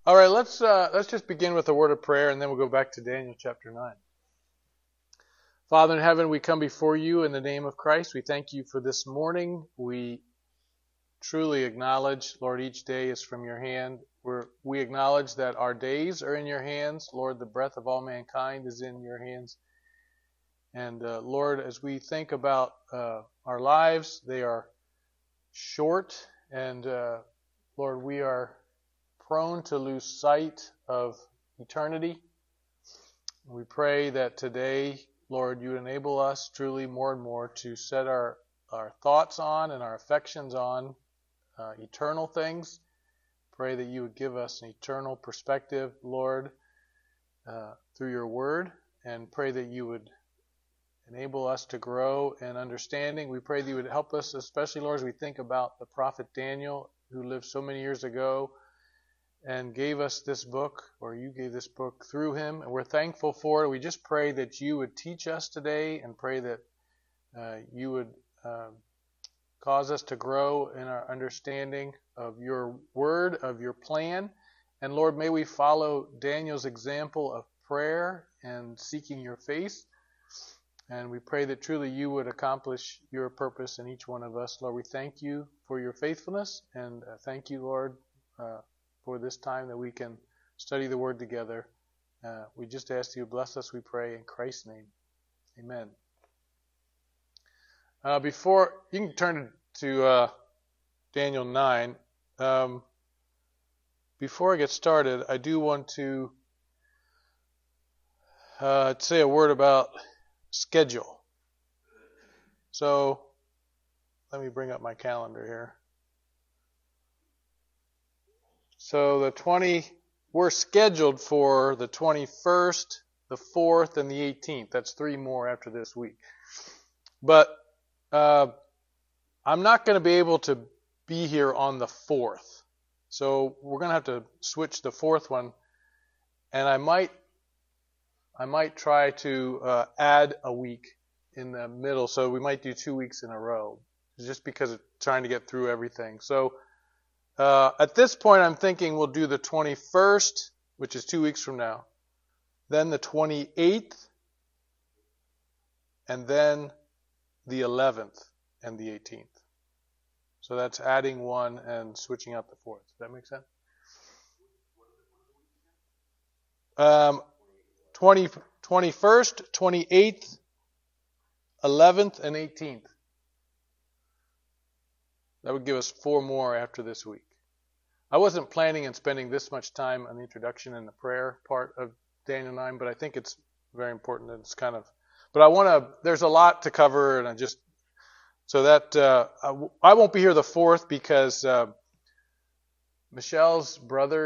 All right, let's just begin with a word of prayer, and then we'll go back to Daniel chapter 9. Father in heaven, we come before you in the name of Christ. We thank you for this morning. We truly acknowledge, Lord, each day is from your hand. We acknowledge that our days are in your hands. Lord, the breath of all mankind is in your hands. And Lord, as we think about our lives, they are short, and Lord, we are prone to lose sight of eternity. We pray that today, Lord, you enable us truly more and more to set our thoughts on and our affections on eternal things. Pray that you would give us an eternal perspective, Lord, through your word, and pray that you would enable us to grow in understanding. We pray that you would help us, especially, Lord, as we think about the prophet Daniel, who lived so many years ago and gave us this book, or you gave this book through him, and we're thankful for it. We just pray that you would teach us today, and pray that you would cause us to grow in our understanding of your word, of your plan. And Lord, may we follow Daniel's example of prayer and seeking your face. And we pray that truly you would accomplish your purpose in each one of us. Lord, we thank you for your faithfulness, and thank you, Lord, for this time that we can study the word together. We just ask you to bless us, we pray, in Christ's name. Amen. Before you can turn to Daniel 9. Before I get started, I do want to say a word about schedule. So let me bring up my calendar here. So we're scheduled for the 21st, the 4th, and the 18th. That's 3 more after this week. But I'm not going to be able to be here on the 4th. So we're going to have to switch the 4th one. And I might try to add a week in the middle. So we might do 2 weeks in a row, just because of trying to get through everything. So at this point, I'm thinking we'll do the 21st, which is 2 weeks from now, then the 28th, and then the 11th and the 18th. So that's adding one and switching out the 4th. Does that make sense? 21st, 28th, 11th, and 18th. That would give us 4 more after this week. I wasn't planning on spending this much time on the introduction and the prayer part of Daniel 9, but I think it's very important, and it's kind of, but there's a lot to cover, and I won't be here the 4th because Michelle's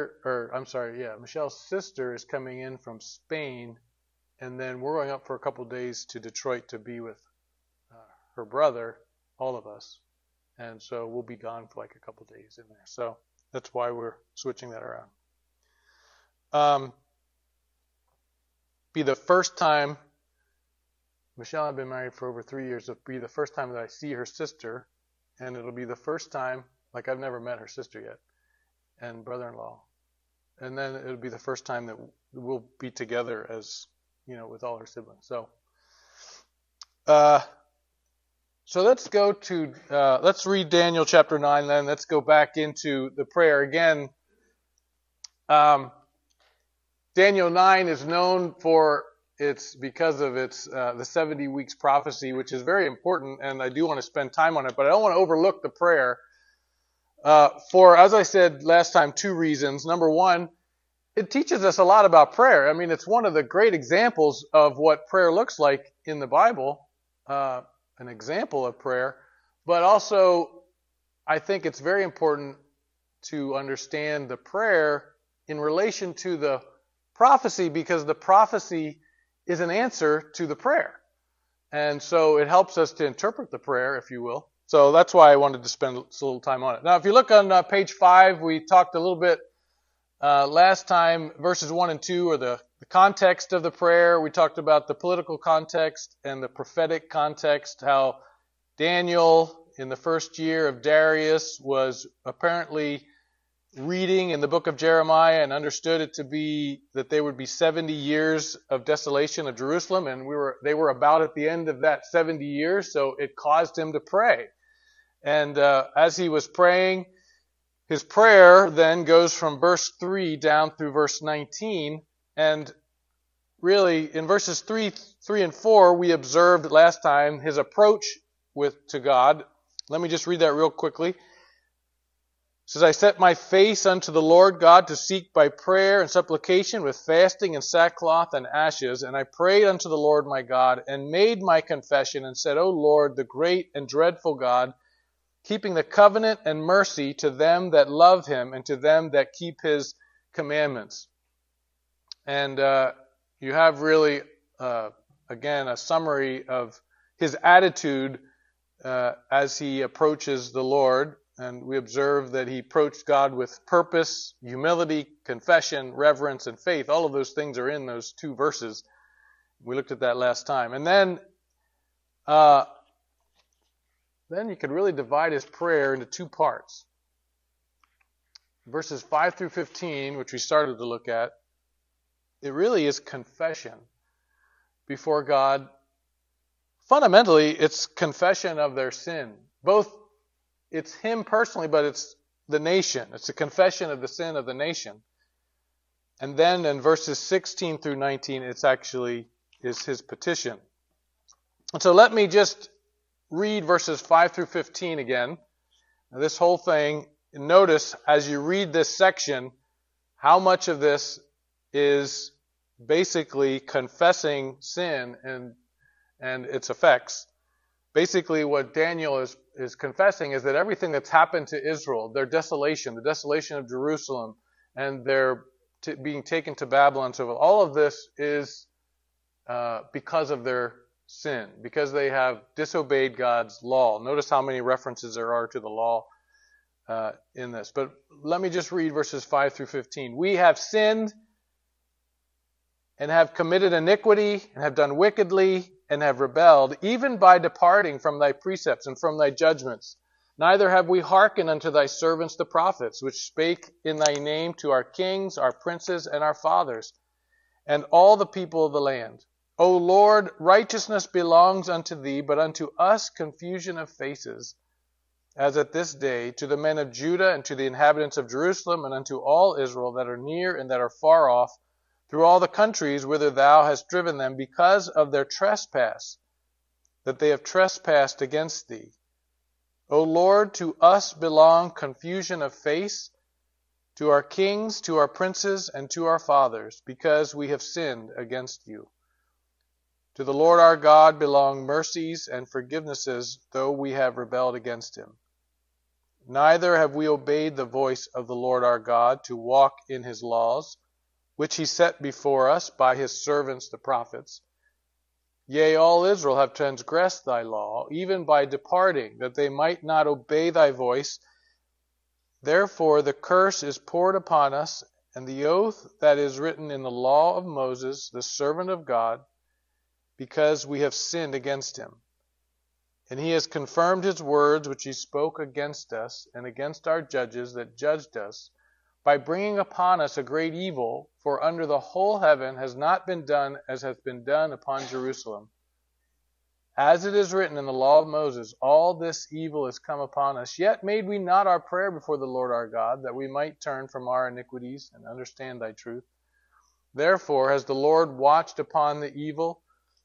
sister is coming in from Spain, and then we're going up for a couple of days to Detroit to be with her brother, all of us. And so we'll be gone for like a couple of days in there. So that's why we're switching that around. Be the first time, Michelle and I have been married for over 3 years, it'll be the first time that I see her sister, and it'll be the first time, like I've never met her sister yet, and brother-in-law. And then it'll be the first time that we'll be together as, with all her siblings. So let's go to, let's read Daniel chapter 9 then. Let's go back into the prayer again. Daniel 9 is known because of its the 70 weeks prophecy, which is very important, and I do want to spend time on it, but I don't want to overlook the prayer for, as I said last time, 2 reasons. Number one, it teaches us a lot about prayer. I mean, it's one of the great examples of what prayer looks like in the Bible. An example of prayer, but also I think it's very important to understand the prayer in relation to the prophecy, because the prophecy is an answer to the prayer. And so it helps us to interpret the prayer, if you will. So that's why I wanted to spend a little time on it. Now, if you look on page 5, we talked a little bit last time, verses 1 and 2 are the context of the prayer. We talked about the political context and the prophetic context, how Daniel, in the first year of Darius, was apparently reading in the book of Jeremiah and understood it to be that there would be 70 years of desolation of Jerusalem, and they were about at the end of that 70 years, so it caused him to pray. And as he was praying, his prayer then goes from verse 3 down through verse 19, and really in verses 3 and 4 we observed last time his approach to God. Let me just read that real quickly. It says, I set my face unto the Lord God to seek by prayer and supplication with fasting and sackcloth and ashes. And I prayed unto the Lord my God and made my confession and said, O Lord, the great and dreadful God, keeping the covenant and mercy to them that love him and to them that keep his commandments. And you have really, again, a summary of his attitude as he approaches the Lord. And we observe that he approached God with purpose, humility, confession, reverence, and faith. All of those things are in those two verses. We looked at that last time. And then you could really divide his prayer into two parts. Verses 5 through 15, which we started to look at, it really is confession before God. Fundamentally, it's confession of their sin. Both it's him personally, but it's the nation. It's a confession of the sin of the nation. And then in verses 16 through 19, it's actually is his petition. And so let me just read verses 5 through 15 again. Now, this whole thing, notice as you read this section, how much of this is basically confessing sin and its effects. Basically, what Daniel is confessing is that everything that's happened to Israel, their desolation, the desolation of Jerusalem, and their being taken to Babylon, so all of this is because of their sin, because they have disobeyed God's law. Notice how many references there are to the law in this. But let me just read verses 5 through 15. We have sinned and have committed iniquity and have done wickedly and have rebelled, even by departing from thy precepts and from thy judgments. Neither have we hearkened unto thy servants the prophets, which spake in thy name to our kings, our princes, and our fathers, and all the people of the land. O Lord, righteousness belongs unto thee, but unto us confusion of faces, as at this day, to the men of Judah and to the inhabitants of Jerusalem, and unto all Israel that are near and that are far off, through all the countries whither thou hast driven them, because of their trespass, that they have trespassed against thee. O Lord, to us belong confusion of face, to our kings, to our princes, and to our fathers, because we have sinned against you. To the Lord our God belong mercies and forgivenesses, though we have rebelled against him. Neither have we obeyed the voice of the Lord our God to walk in his laws, which he set before us by his servants the prophets. Yea, all Israel have transgressed thy law, even by departing, that they might not obey thy voice. Therefore the curse is poured upon us, and the oath that is written in the law of Moses, the servant of God, because we have sinned against him. And he has confirmed his words which he spoke against us and against our judges that judged us, by bringing upon us a great evil, for under the whole heaven has not been done as hath been done upon Jerusalem. As it is written in the law of Moses, all this evil is come upon us. Yet made we not our prayer before the Lord our God, that we might turn from our iniquities and understand thy truth. Therefore has the Lord watched upon the evil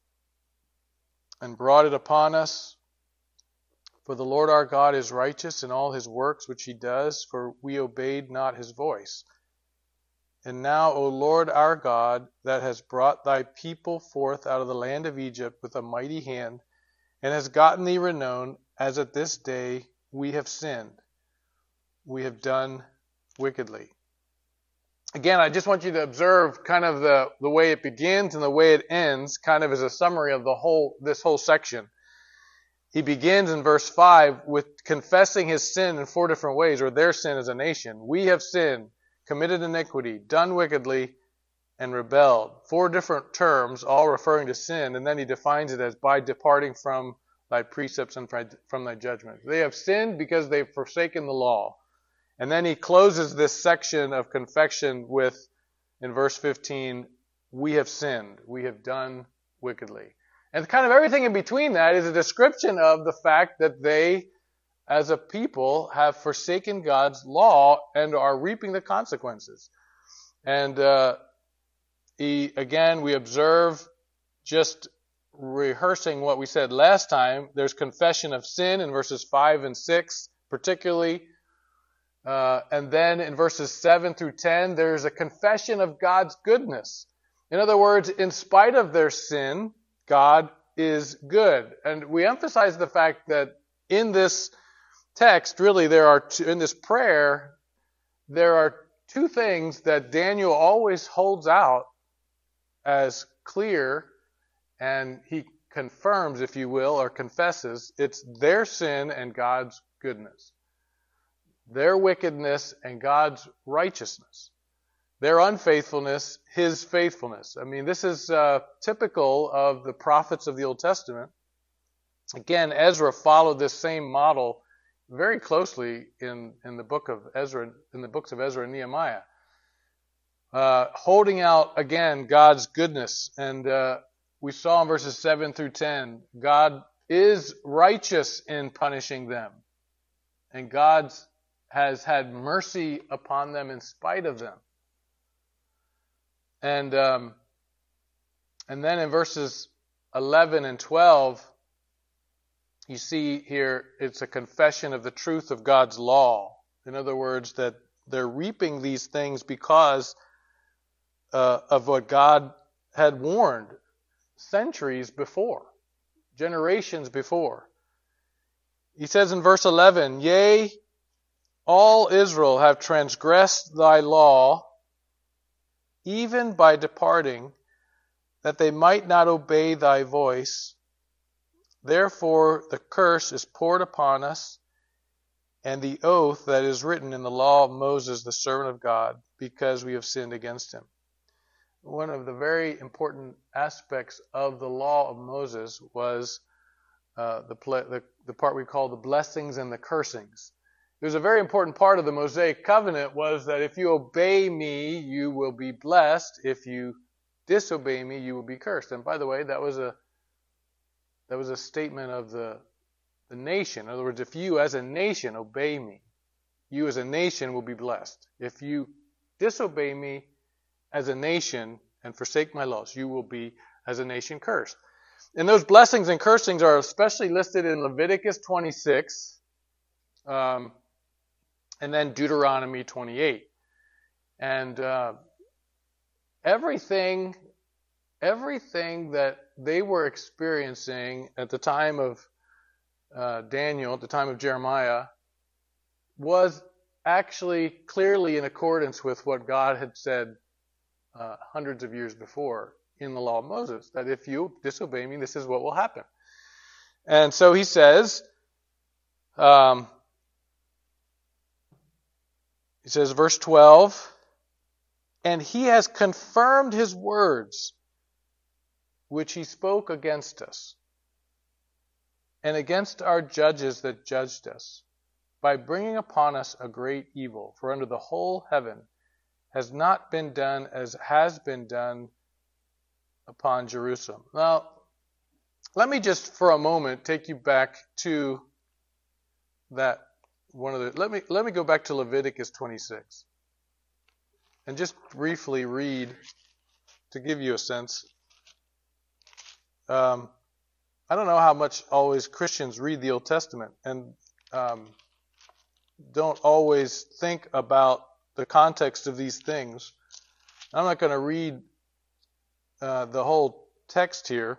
and brought it upon us. For the Lord our God is righteous in all his works which he does, for we obeyed not his voice. And now, O Lord our God, that has brought thy people forth out of the land of Egypt with a mighty hand, and has gotten thee renown, as at this day we have sinned. We have done wickedly. Again, I just want you to observe kind of the way it begins and the way it ends, kind of as a summary of this whole section. He begins in verse 5 with confessing his sin in 4 different ways, or their sin as a nation. We have sinned, committed iniquity, done wickedly, and rebelled. 4 different terms, all referring to sin, and then he defines it as by departing from thy precepts and from thy judgments. They have sinned because they've forsaken the law. And then he closes this section of confession with, in verse 15, we have sinned, we have done wickedly. And kind of everything in between that is a description of the fact that they, as a people, have forsaken God's law and are reaping the consequences. And we observe, just rehearsing what we said last time, there's confession of sin in verses 5 and 6 particularly. And then in verses 7 through 10, there's a confession of God's goodness. In other words, in spite of their sin, God is good. And we emphasize the fact that in this text, really, in this prayer, there are two things that Daniel always holds out as clear, and he confirms, if you will, or confesses. It's their sin and God's goodness. Their wickedness and God's righteousness. Their unfaithfulness, His faithfulness. I mean, this is typical of the prophets of the Old Testament. Again, Ezra followed this same model very closely in the book of Ezra, in the books of Ezra and Nehemiah, holding out again God's goodness. And we saw in verses 7 through 10, God is righteous in punishing them, and God has had mercy upon them in spite of them. And then in verses 11 and 12, you see here it's a confession of the truth of God's law. In other words, that they're reaping these things because of what God had warned centuries before, generations before. He says in verse 11, "Yea, all Israel have transgressed thy law, even by departing, that they might not obey thy voice. Therefore the curse is poured upon us, and the oath that is written in the law of Moses, the servant of God, because we have sinned against him." One of the very important aspects of the law of Moses was the part we call the blessings and the cursings. It was a very important part of the Mosaic covenant, was that if you obey me, you will be blessed. If you disobey me, you will be cursed. And by the way, that was a statement of the nation. In other words, if you as a nation obey me, you as a nation will be blessed. If you disobey me as a nation and forsake my laws, you will be as a nation cursed. And those blessings and cursings are especially listed in Leviticus 26, and then Deuteronomy 28. And everything that they were experiencing at the time of Daniel, at the time of Jeremiah, was actually clearly in accordance with what God had said hundreds of years before in the law of Moses, that if you disobey me, this is what will happen. And so he says, verse 12, "And he has confirmed his words, which he spoke against us, and against our judges that judged us, by bringing upon us a great evil. For under the whole heaven has not been done as has been done upon Jerusalem." Now, let me just for a moment take you back to that let me go back to Leviticus 26 and just briefly read to give you a sense. I don't know how much always Christians read the Old Testament and don't always think about the context of these things. I'm not going to read the whole text here.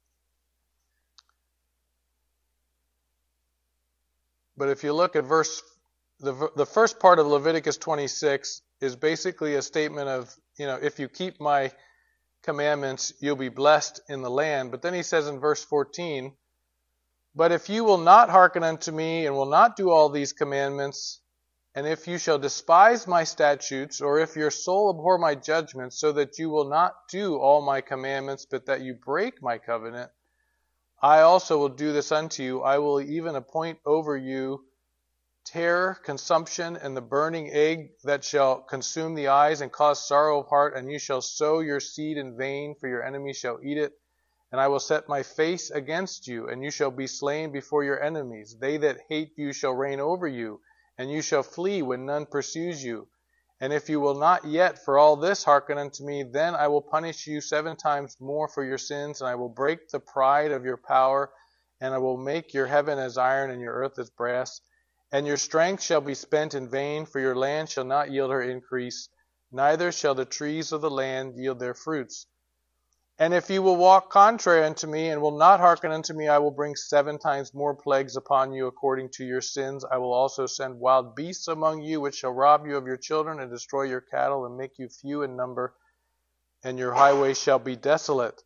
But if you look at the first part of Leviticus 26 is basically a statement of, if you keep my commandments, you'll be blessed in the land. But then he says in verse 14, "But if you will not hearken unto me and will not do all these commandments, and if you shall despise my statutes, or if your soul abhor my judgments, so that you will not do all my commandments, but that you break my covenant, I also will do this unto you. I will even appoint over you terror, consumption, and the burning egg that shall consume the eyes and cause sorrow of heart, and you shall sow your seed in vain, for your enemies shall eat it. And I will set my face against you, and you shall be slain before your enemies. They that hate you shall reign over you, and you shall flee when none pursues you. And if you will not yet for all this hearken unto me, then I will punish you 7 times more for your sins, and I will break the pride of your power, and I will make your heaven as iron and your earth as brass. And your strength shall be spent in vain, for your land shall not yield her increase, neither shall the trees of the land yield their fruits. And if you will walk contrary unto me, and will not hearken unto me, I will bring 7 times more plagues upon you according to your sins. I will also send wild beasts among you, which shall rob you of your children, and destroy your cattle, and make you few in number, and your highways shall be desolate.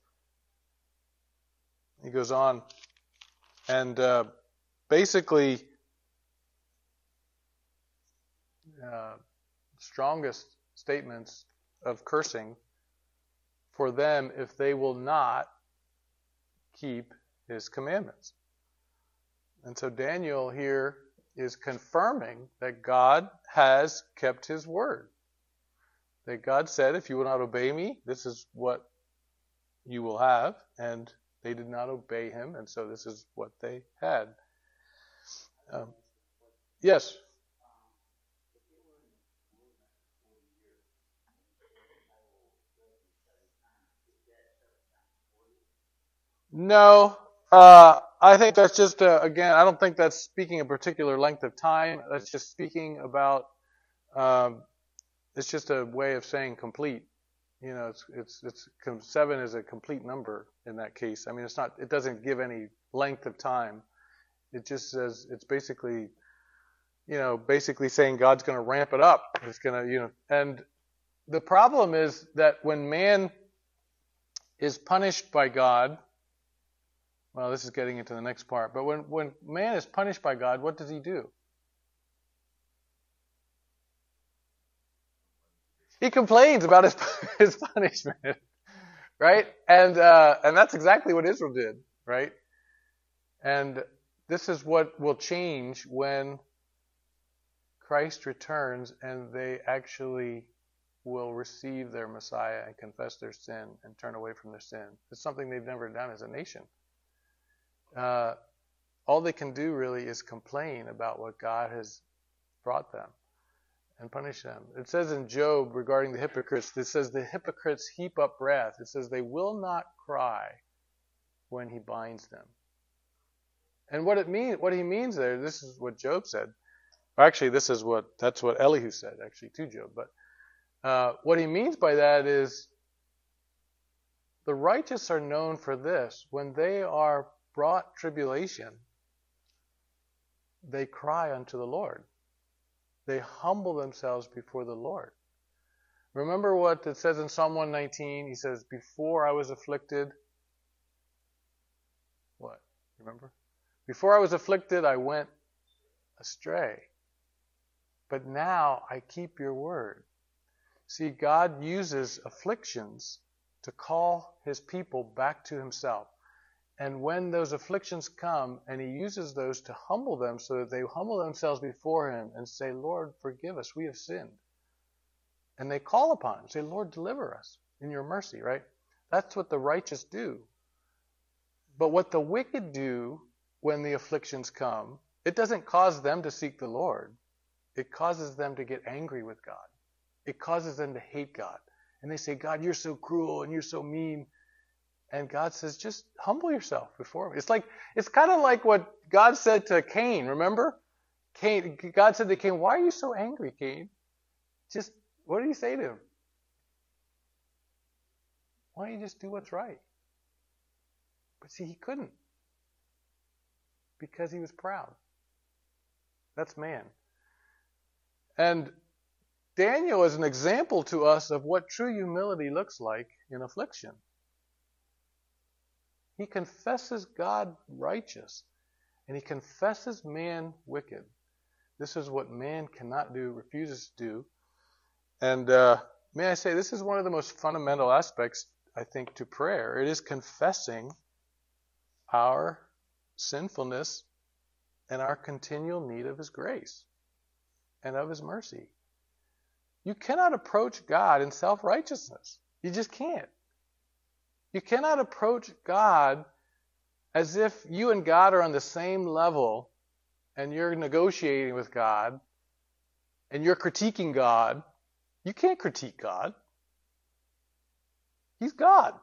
He goes on. And basically, strongest statements of cursing for them if they will not keep his commandments. And so Daniel here is confirming that God has kept his word. That God said, if you will not obey me, this is what you will have. And they did not obey him, and so this is what they had. Yes? No, I think that's just, again, I don't think that's speaking a particular length of time. That's just speaking about, it's just a way of saying complete. You know, it's 7 is a complete number in that case. I mean, it doesn't give any length of time. It just says, it's basically, basically saying God's going to ramp it up. It's going to, and the problem is that when man is punished by God, well, this is getting into the next part, but when man is punished by God, what does he do? He complains about his punishment, right? And that's exactly what Israel did, right? And this is what will change when Christ returns and they actually will receive their Messiah and confess their sin and turn away from their sin. It's something they've never done as a nation. All they can do really is complain about what God has brought them and punish them. It says in Job regarding the hypocrites, it says the hypocrites heap up wrath. It says they will not cry when he binds them. And what he means there, this is what Job said. Actually, that's what Elihu said actually to Job. But what he means by that is the righteous are known for this. When they are brought tribulation, they cry unto the Lord. They humble themselves before the Lord. Remember what it says in Psalm 119? He says, before I was afflicted, what? Remember? Before I was afflicted, I went astray. But now I keep your word. See, God uses afflictions to call his people back to himself. And when those afflictions come, and he uses those to humble them so that they humble themselves before him and say, Lord, forgive us, we have sinned. And they call upon him, say, Lord, deliver us in your mercy, right? That's what the righteous do. But what the wicked do when the afflictions come, it doesn't cause them to seek the Lord. It causes them to get angry with God. It causes them to hate God. And they say, God, you're so cruel and you're so mean. And God says, just humble yourself before me. It's kind of like what God said to Cain, remember? God said to Cain, why are you so angry, Cain? Just, what did he say to him? Why don't you just do what's right? But see, he couldn't. Because he was proud. That's man. And Daniel is an example to us of what true humility looks like in affliction. He confesses God righteous, and he confesses man wicked. This is what man cannot do, refuses to do. And may I say, this is one of the most fundamental aspects, I think, to prayer. It is confessing our sinfulness and our continual need of his grace. and of his mercy. You cannot approach God in self-righteousness. You just can't. You cannot approach God as if you and God are on the same level and you're negotiating with God and you're critiquing God. You can't critique God. He's God.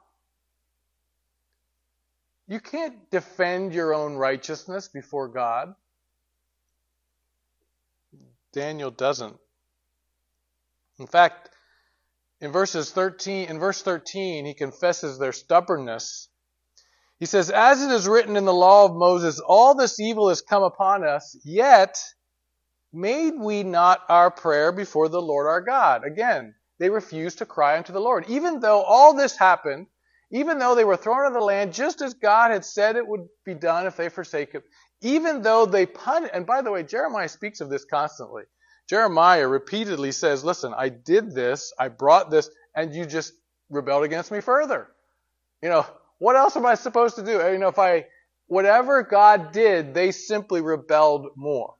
You can't defend your own righteousness before God. Daniel doesn't. In fact, in verse 13, he confesses their stubbornness. He says, "As it is written in the law of Moses, all this evil has come upon us, yet made we not our prayer before the Lord our God." Again, they refused to cry unto the Lord. Even though all this happened, even though they were thrown into the land just as God had said it would be done if they forsake him, even though they punished, and by the way, Jeremiah speaks of this constantly. Jeremiah repeatedly says, listen, I did this, I brought this, and you just rebelled against me further. What else am I supposed to do? Whatever God did, they simply rebelled more.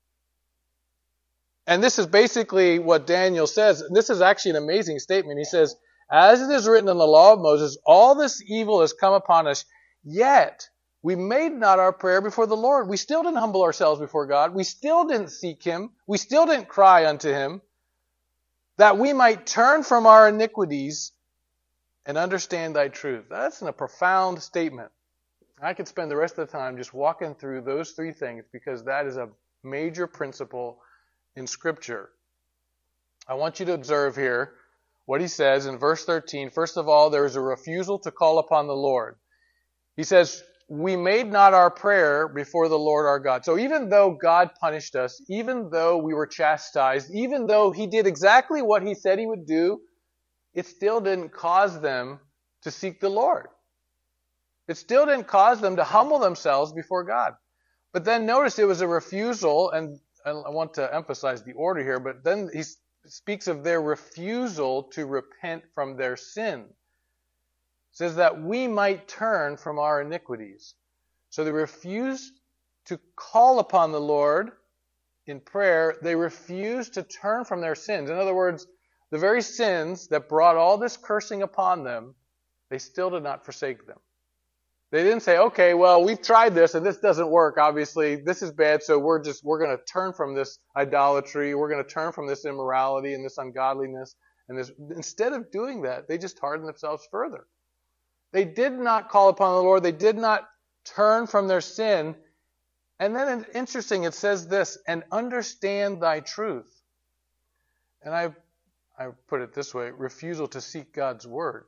And this is basically what Daniel says. This is actually an amazing statement. He says, as it is written in the law of Moses, all this evil has come upon us, yet we made not our prayer before the Lord. We still didn't humble ourselves before God. We still didn't seek him. We still didn't cry unto him, that we might turn from our iniquities and understand thy truth. That's a profound statement. I could spend the rest of the time just walking through those three things because that is a major principle in Scripture. I want you to observe here what he says in verse 13. First of all, there is a refusal to call upon the Lord. He says, we made not our prayer before the Lord our God. So even though God punished us, even though we were chastised, even though he did exactly what he said he would do, it still didn't cause them to seek the Lord. It still didn't cause them to humble themselves before God. But then notice it was a refusal, and I want to emphasize the order here, but then he speaks of their refusal to repent from their sin. It says that we might turn from our iniquities. So they refused to call upon the Lord in prayer. They refused to turn from their sins. In other words, the very sins that brought all this cursing upon them, they still did not forsake them. They didn't say, okay, well, we've tried this and this doesn't work. Obviously, this is bad, so we're going to turn from this idolatry. We're going to turn from this immorality and this ungodliness. And this. Instead of doing that, they just hardened themselves further. They did not call upon the Lord. They did not turn from their sin. And then it's interesting, it says this, and understand thy truth. And I put it this way, refusal to seek God's word.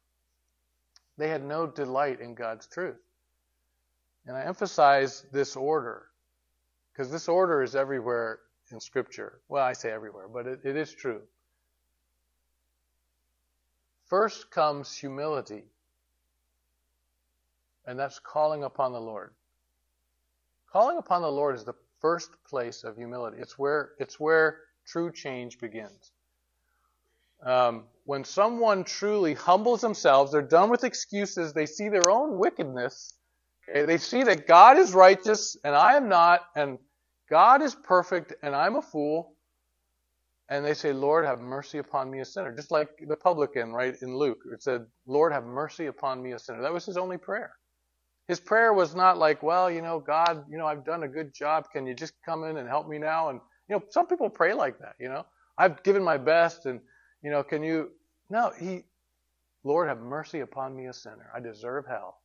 They had no delight in God's truth. And I emphasize this order, because this order is everywhere in Scripture. Well, I say everywhere, but it is true. First comes humility, and that's calling upon the Lord. Calling upon the Lord is the first place of humility. It's where true change begins. When someone truly humbles themselves, they're done with excuses, they see their own wickedness, okay? They see that God is righteous and I am not, and God is perfect and I'm a fool, and they say, Lord, have mercy upon me, a sinner. Just like the publican, right, in Luke. It said, Lord, have mercy upon me, a sinner. That was his only prayer. His prayer was not like, well, God, I've done a good job. Can you just come in and help me now? And, some people pray like that, I've given my best and, can you? No, Lord, have mercy upon me, a sinner. I deserve hell.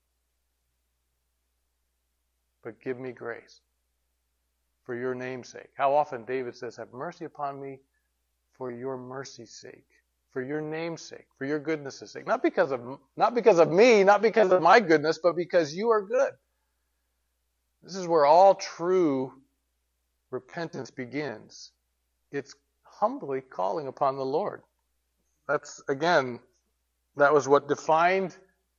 But give me grace for your name's sake. How often David says, have mercy upon me for your mercy's sake, for your name's sake, for your goodness' sake. Not because of me, not because of my goodness, but because you are good. This is where all true repentance begins. It's humbly calling upon the Lord. That was what defined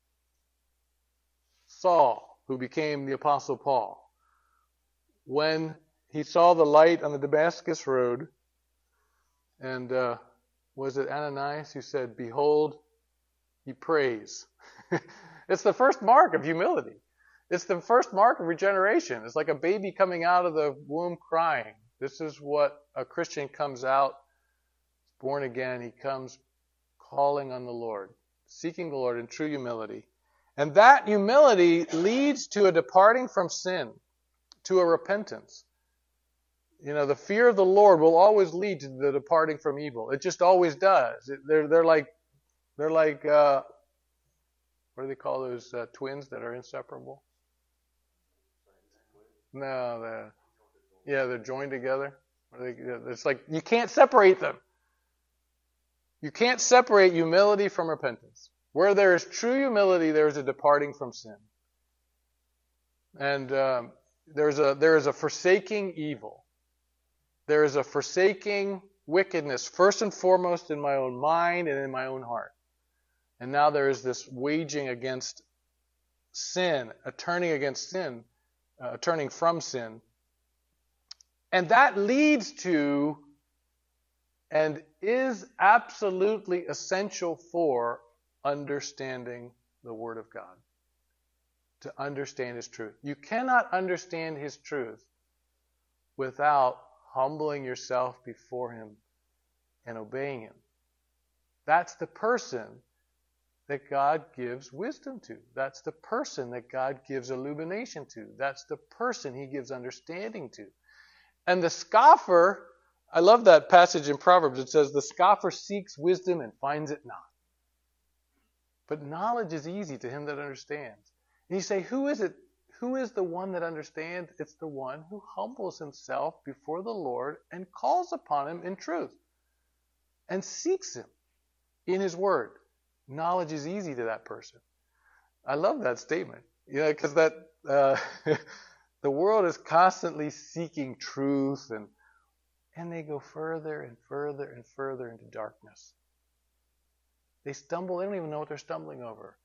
Saul, who became the Apostle Paul. When he saw the light on the Damascus road, and was it Ananias who said, behold, he prays. It's the first mark of humility. It's the first mark of regeneration. It's like a baby coming out of the womb crying. This is what a Christian comes out, born again. He comes calling on the Lord, seeking the Lord in true humility. And that humility leads to a departing from sin, to a repentance. The fear of the Lord will always lead to the departing from evil. It just always does. They're like what do they call those twins that are inseparable? No, they're joined together. It's like you can't separate them. You can't separate humility from repentance. Where there is true humility, there is a departing from sin. And there is a forsaking evil. There is a forsaking wickedness, first and foremost in my own mind and in my own heart. And now there is this waging against sin, a turning against sin, turning from sin. And that leads to and is absolutely essential for understanding the Word of God. To understand His truth. You cannot understand His truth without humbling yourself before Him and obeying Him. That's the person that God gives wisdom to. That's the person that God gives illumination to. That's the person He gives understanding to. And the scoffer, I love that passage in Proverbs. It says, the scoffer seeks wisdom and finds it not. But knowledge is easy to him that understands. And you say, who is it? Who is the one that understands? It's the one who humbles himself before the Lord and calls upon Him in truth and seeks Him in His Word. Knowledge is easy to that person. I love that statement. Because the world is constantly seeking truth and they go further and further and further into darkness. They stumble. They don't even know what they're stumbling over.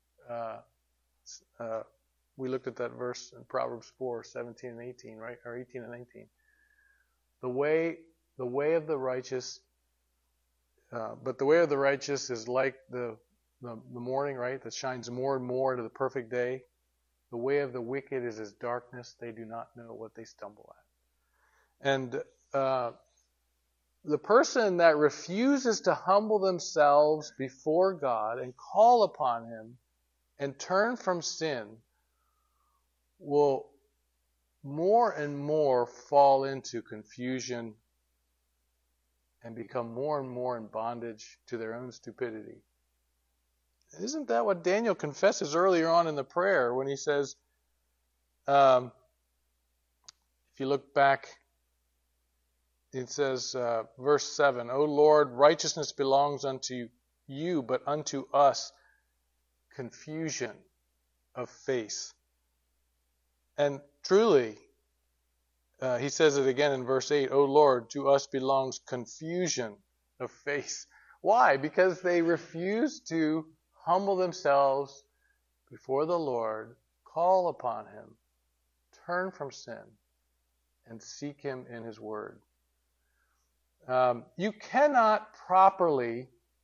We looked at that verse in Proverbs 4, 17 and 18, right? Or 18 and 19. The way of the righteous, but the way of the righteous is like the morning, right? That shines more and more into the perfect day. The way of the wicked is as darkness. They do not know what they stumble at. And the person that refuses to humble themselves before God and call upon Him and turn from sin will more and more fall into confusion and become more and more in bondage to their own stupidity. Isn't that what Daniel confesses earlier on in the prayer when he says, if you look back, it says, verse 7, O Lord, righteousness belongs unto you, but unto us confusion of face. And truly, he says it again in verse 8, O Lord, to us belongs confusion of face. Why? Because they refuse to humble themselves before the Lord, call upon Him, turn from sin, and seek Him in His Word. You cannot properly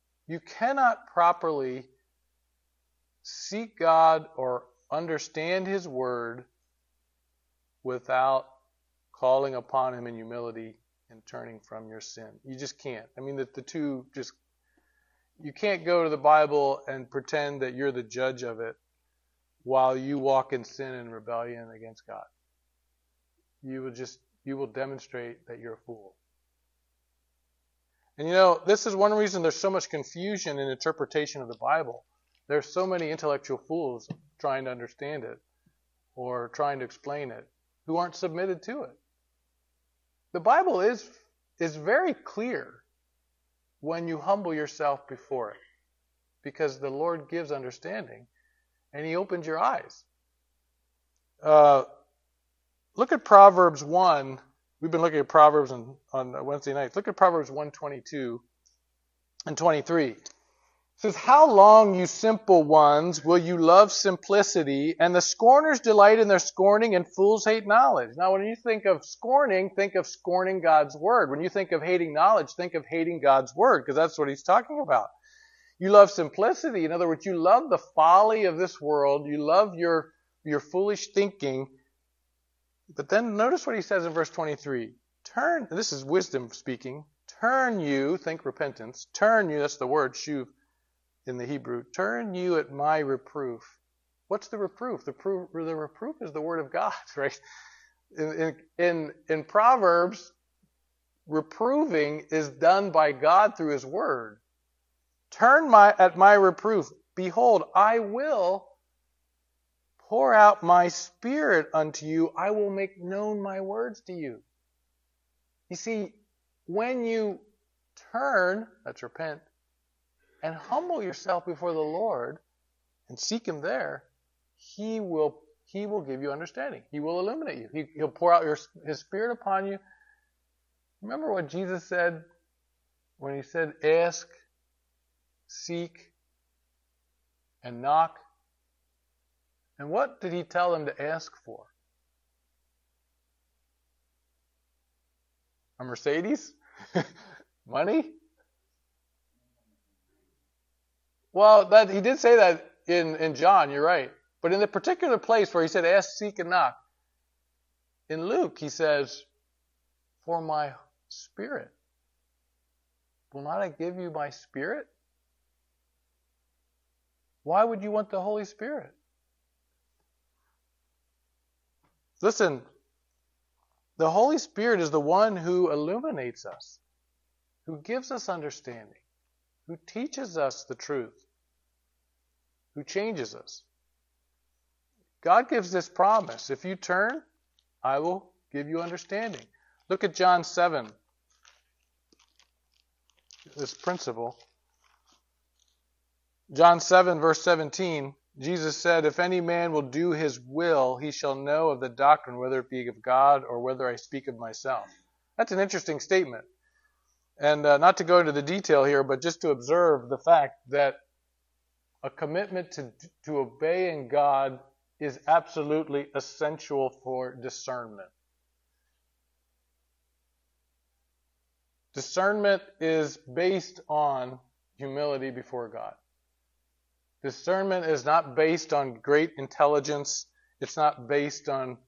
seek God or understand His Word without calling upon Him in humility and turning from your sin. You just can't. I mean, the two just... You can't go to the Bible and pretend that you're the judge of it while you walk in sin and rebellion against God. You will demonstrate that you're a fool. And this is one reason there's so much confusion in interpretation of the Bible. There's so many intellectual fools trying to understand it or trying to explain it who aren't submitted to it. The Bible is very clear when you humble yourself before it, because the Lord gives understanding and He opens your eyes. Look at Proverbs 1. We've been looking at Proverbs on Wednesday nights. Look at Proverbs 1:22 and 23. It says, How long, you simple ones, will you love simplicity, and the scorners delight in their scorning, and fools hate knowledge? Now, when you think of scorning God's Word. When you think of hating knowledge, think of hating God's Word, because that's what He's talking about. You love simplicity. In other words, you love the folly of this world. You love your foolish thinking. But then notice what He says in verse 23. turn, this is wisdom speaking, turn you, think repentance, turn you, that's the word, shuv in the Hebrew, turn you at my reproof. What's the reproof? The reproof is the word of God, right? In Proverbs, reproving is done by God through his word. Turn at my reproof. Behold, I will pour out my spirit unto you. I will make known my words to you. You see, when you turn, that's repent, and humble yourself before the Lord and seek him there, he will give you understanding. He will illuminate you. He'll pour out his spirit upon you. Remember what Jesus said when he said, ask, seek, and knock? And what did he tell them to ask for? A Mercedes? Money? Well, he did say that in John, you're right. But in the particular place where he said, ask, seek, and knock, in Luke he says, for my spirit. Will not I give you my spirit? Why would you want the Holy Spirit? Listen, the Holy Spirit is the one who illuminates us, who gives us understanding, who teaches us the truth, who changes us. God gives this promise. If you turn, I will give you understanding. Look at John 7. This principle. John 7, verse 17, Jesus said, if any man will do his will, he shall know of the doctrine, whether it be of God or whether I speak of myself. That's an interesting statement. And not to go into the detail here, but just to observe the fact that a commitment to obeying God is absolutely essential for discernment. Discernment is based on humility before God. Discernment is not based on great intelligence. It's not based on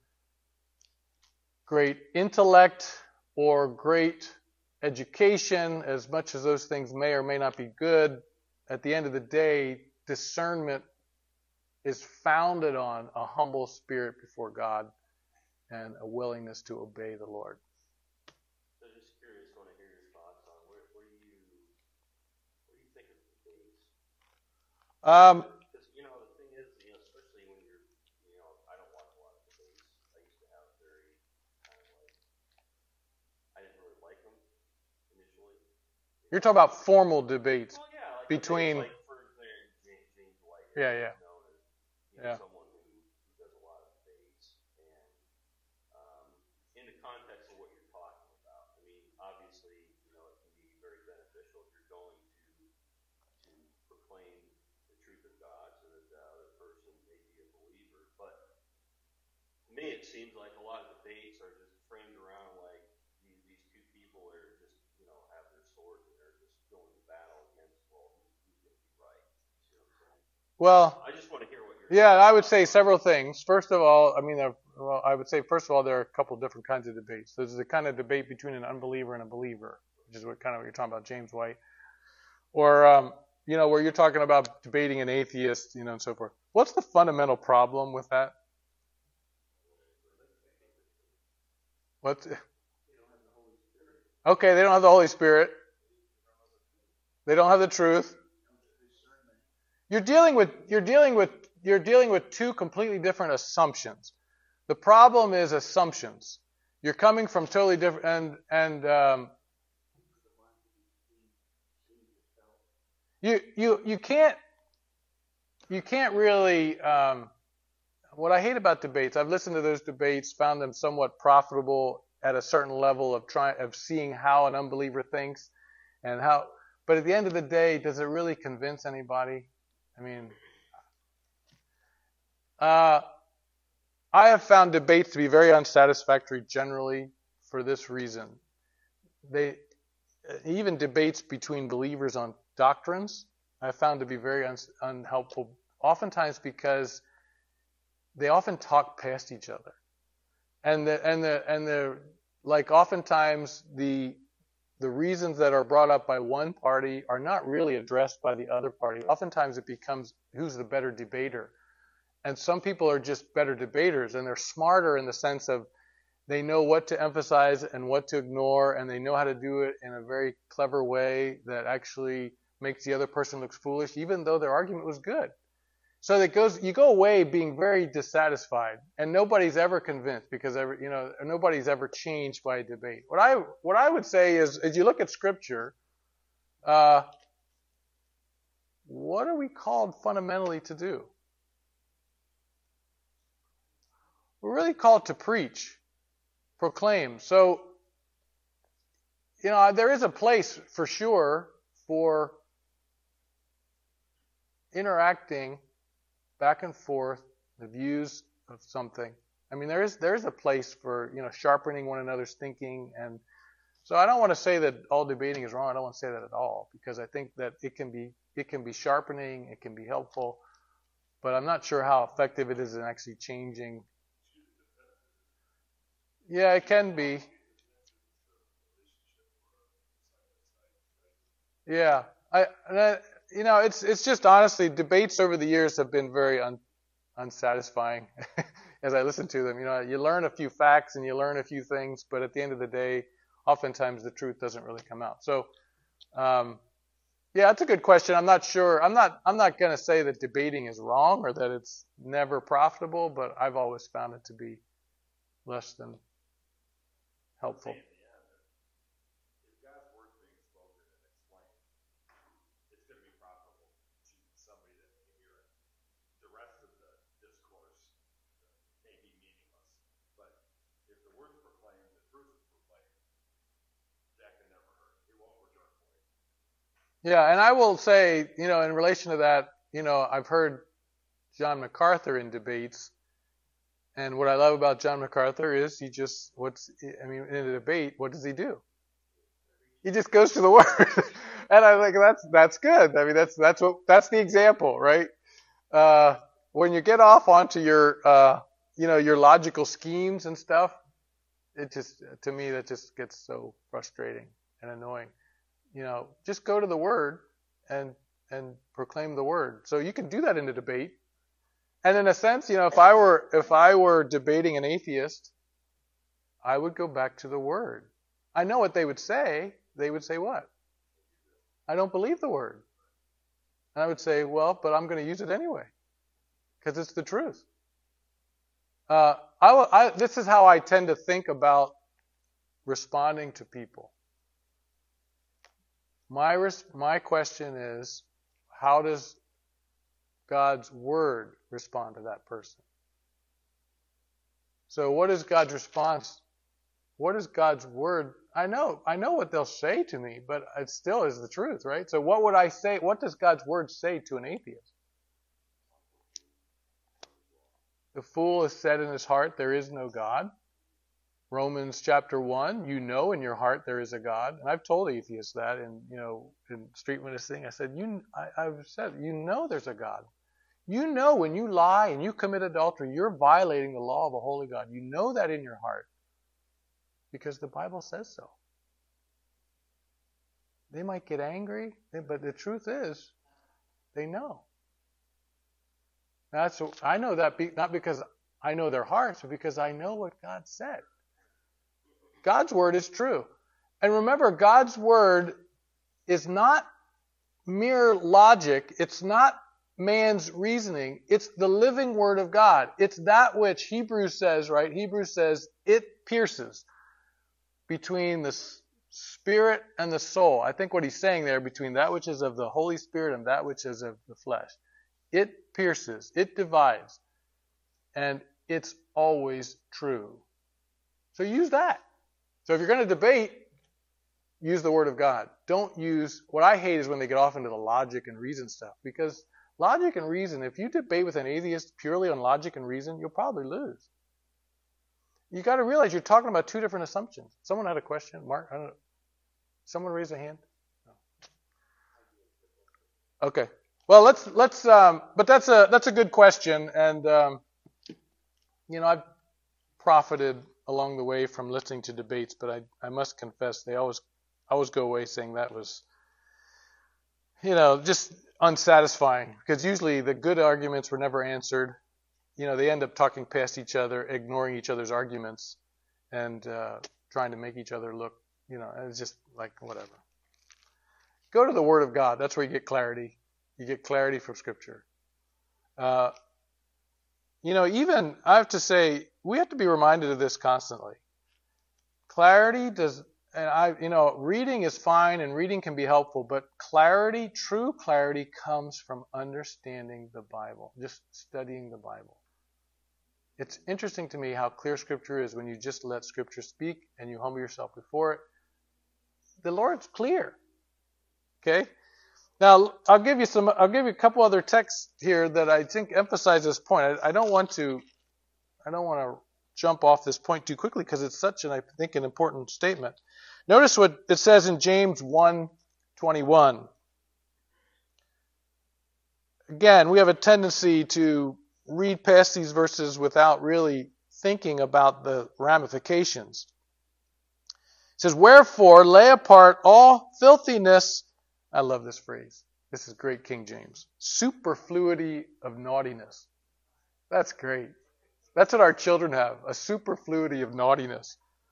great intellect or great education, as much as those things may or may not be good. At the end of the day, discernment is founded on a humble spirit before God and a willingness to obey the Lord. So just curious, want to hear your thoughts on what do you think of debates? Because the thing is, especially when you're, I don't watch a lot of debates. I used to have very kind of like, I didn't really like them initially. You're talking about formal debates. Well, yeah, like between. Like for James White. Yeah. Known as someone who does a lot of debates, and in the context of what you're talking about, I mean, obviously, it can be very beneficial if you're going to proclaim the truth of God so that the other person may be a believer. But to me, it seems like a lot of debates are just framed around like these two people are just have their swords and they're just going to battle against who's going to be right. You see what I'm saying? Well, I just want to hear what you're. Yeah, I would say several things. First of all, I would say first of all there are a couple different kinds of debates. There's the kind of debate between an unbeliever and a believer, which is what you're talking about, James White, or where you're talking about debating an atheist, and so forth. What's the fundamental problem with that? Okay, they don't have the Holy Spirit. They don't have the truth. You're dealing with two completely different assumptions. The problem is assumptions. You're coming from totally different, and you can't really. What I hate about debates, I've listened to those debates, found them somewhat profitable at a certain level of seeing how an unbeliever thinks, and how. But at the end of the day, does it really convince anybody? I mean, I have found debates to be very unsatisfactory generally for this reason. Even debates between believers on doctrines, I found to be very unhelpful, oftentimes because they often talk past each other. And the like oftentimes the reasons that are brought up by one party are not really addressed by the other party. Oftentimes it becomes who's the better debater. And some people are just better debaters, and they're smarter in the sense of they know what to emphasize and what to ignore, and they know how to do it in a very clever way that actually makes the other person look foolish, even though their argument was good. So you go away being very dissatisfied, and nobody's ever convinced because nobody's ever changed by a debate. What I would say is, as you look at Scripture, what are we called fundamentally to do? We're really called to preach, proclaim. So, there is a place for sure for interacting back and forth, the views of something. I mean, there is a place for, sharpening one another's thinking. And so I don't want to say that all debating is wrong. I don't want to say that at all, because I think that it can be sharpening, it can be helpful, but I'm not sure how effective it is in actually changing. Yeah, it can be. Yeah. It's just honestly, debates over the years have been very unsatisfying as I listen to them. You learn a few facts and you learn a few things, but at the end of the day, oftentimes the truth doesn't really come out. So, that's a good question. I'm not sure. I'm not going to say that debating is wrong or that it's never profitable, but I've always found it to be less than helpful. Yeah, and I will say, in relation to that, I've heard John MacArthur in debates, and what I love about John MacArthur is in a debate, what does he do? He just goes to the Word, and I think that's good. I mean, that's the example, right? When you get off onto your logical schemes and stuff, to me that just gets so frustrating and annoying. Just go to the Word and proclaim the Word. So you can do that in a debate. And in a sense, if I were debating an atheist, I would go back to the Word. I know what they would say. They would say what? I don't believe the Word. And I would say, well, but I'm going to use it anyway, because it's the truth. This is how I tend to think about responding to people. My question is, how does God's Word respond to that person? So what is God's response? What is God's Word? I know what they'll say to me, but it still is the truth, right? So what would I say? What does God's Word say to an atheist? The fool has said in his heart, there is no God. Romans chapter 1, in your heart there is a God. And I've told atheists that in street witnessing. I said, I've said, there's a God. When you lie and you commit adultery, you're violating the law of a holy God. You know that in your heart because the Bible says so. They might get angry, but the truth is, they know. I know that not because I know their hearts, but because I know what God said. God's Word is true. And remember, God's Word is not mere logic. It's not man's reasoning. It's the living Word of God. It's that which Hebrews says, right? Hebrews says it pierces between the spirit and the soul. I think what he's saying there, between that which is of the Holy Spirit and that which is of the flesh. It pierces. It divides. And it's always true. So use that. So if you're going to debate, use the Word of God. Don't use, what I hate is when they get off into the logic and reason stuff. Because logic and reason, if you debate with an atheist purely on logic and reason, you'll probably lose. You got to realize you're talking about two different assumptions. Someone had a question? Mark, I don't know. Someone raise a hand? No. Okay. Well, but that's a good question. And, I've profited along the way from listening to debates, but I must confess I always go away saying that was, just unsatisfying, because usually the good arguments were never answered. They end up talking past each other, ignoring each other's arguments, and trying to make each other look, it's just like whatever. Go to the Word of God. That's where you get clarity. You get clarity from Scripture. Even I have to say, we have to be reminded of this constantly. Clarity reading is fine and reading can be helpful, but clarity, true clarity, comes from understanding the Bible, just studying the Bible. It's interesting to me how clear Scripture is when you just let Scripture speak and you humble yourself before it. The Lord's clear. Okay? Now, I'll give you a couple other texts here that I think emphasize this point. I don't want to jump off this point too quickly because it's such an important statement. Notice what it says in James 1:21. Again, we have a tendency to read past these verses without really thinking about the ramifications. It says, "Wherefore lay apart all filthiness." I love this phrase. This is great King James. Superfluity of naughtiness. That's great. That's what our children have, a superfluity of naughtiness.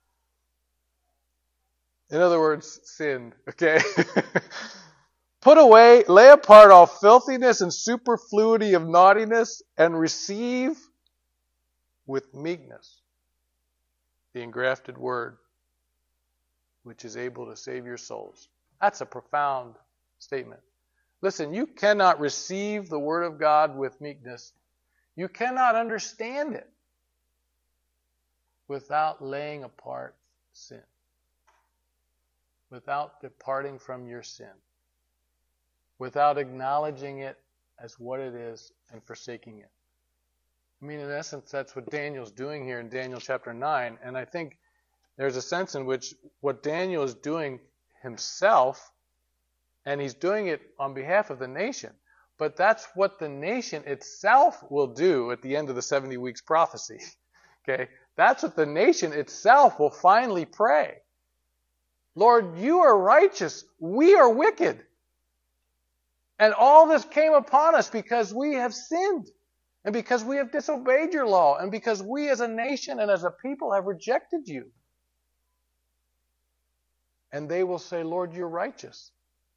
In other words, sin, okay? Put away, lay apart all filthiness and superfluity of naughtiness, and receive with meekness the engrafted word, which is able to save your souls. That's a profound statement. Listen, you cannot receive the Word of God with meekness. You cannot understand it without laying apart sin, without departing from your sin, without acknowledging it as what it is and forsaking it. I mean, in essence, that's what Daniel's doing here in Daniel chapter 9. And I think there's a sense in which what Daniel is doing himself, and he's doing it on behalf of the nation, but that's what the nation itself will do at the end of the 70 weeks prophecy. Okay? That's what the nation itself will finally pray. Lord, you are righteous. We are wicked. And all this came upon us because we have sinned, and because we have disobeyed your law, and because we as a nation and as a people have rejected you. And they will say, Lord, you're righteous.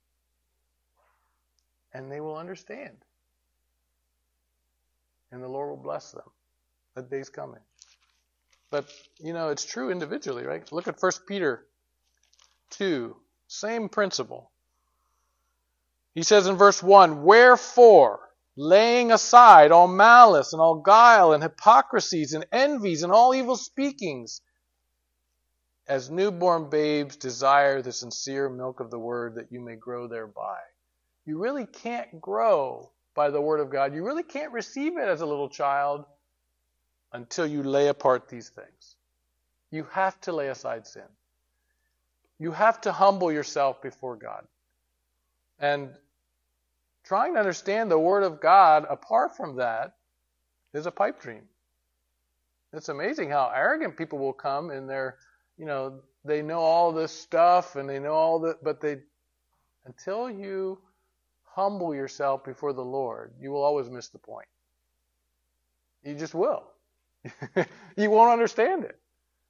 And they will understand. And the Lord will bless them. That day's coming. But, it's true individually, right? Look at 1 Peter 2. Same principle. He says in verse 1, "Wherefore, laying aside all malice and all guile and hypocrisies and envies and all evil speakings, as newborn babes desire the sincere milk of the word, that you may grow thereby." You really can't grow by the Word of God. You really can't receive it as a little child until you lay apart these things. You have to lay aside sin. You have to humble yourself before God. And trying to understand the Word of God apart from that is a pipe dream. It's amazing how arrogant people will come in their, they know all this stuff and they know all that, but until you humble yourself before the Lord, you will always miss the point. You just will. You won't understand it.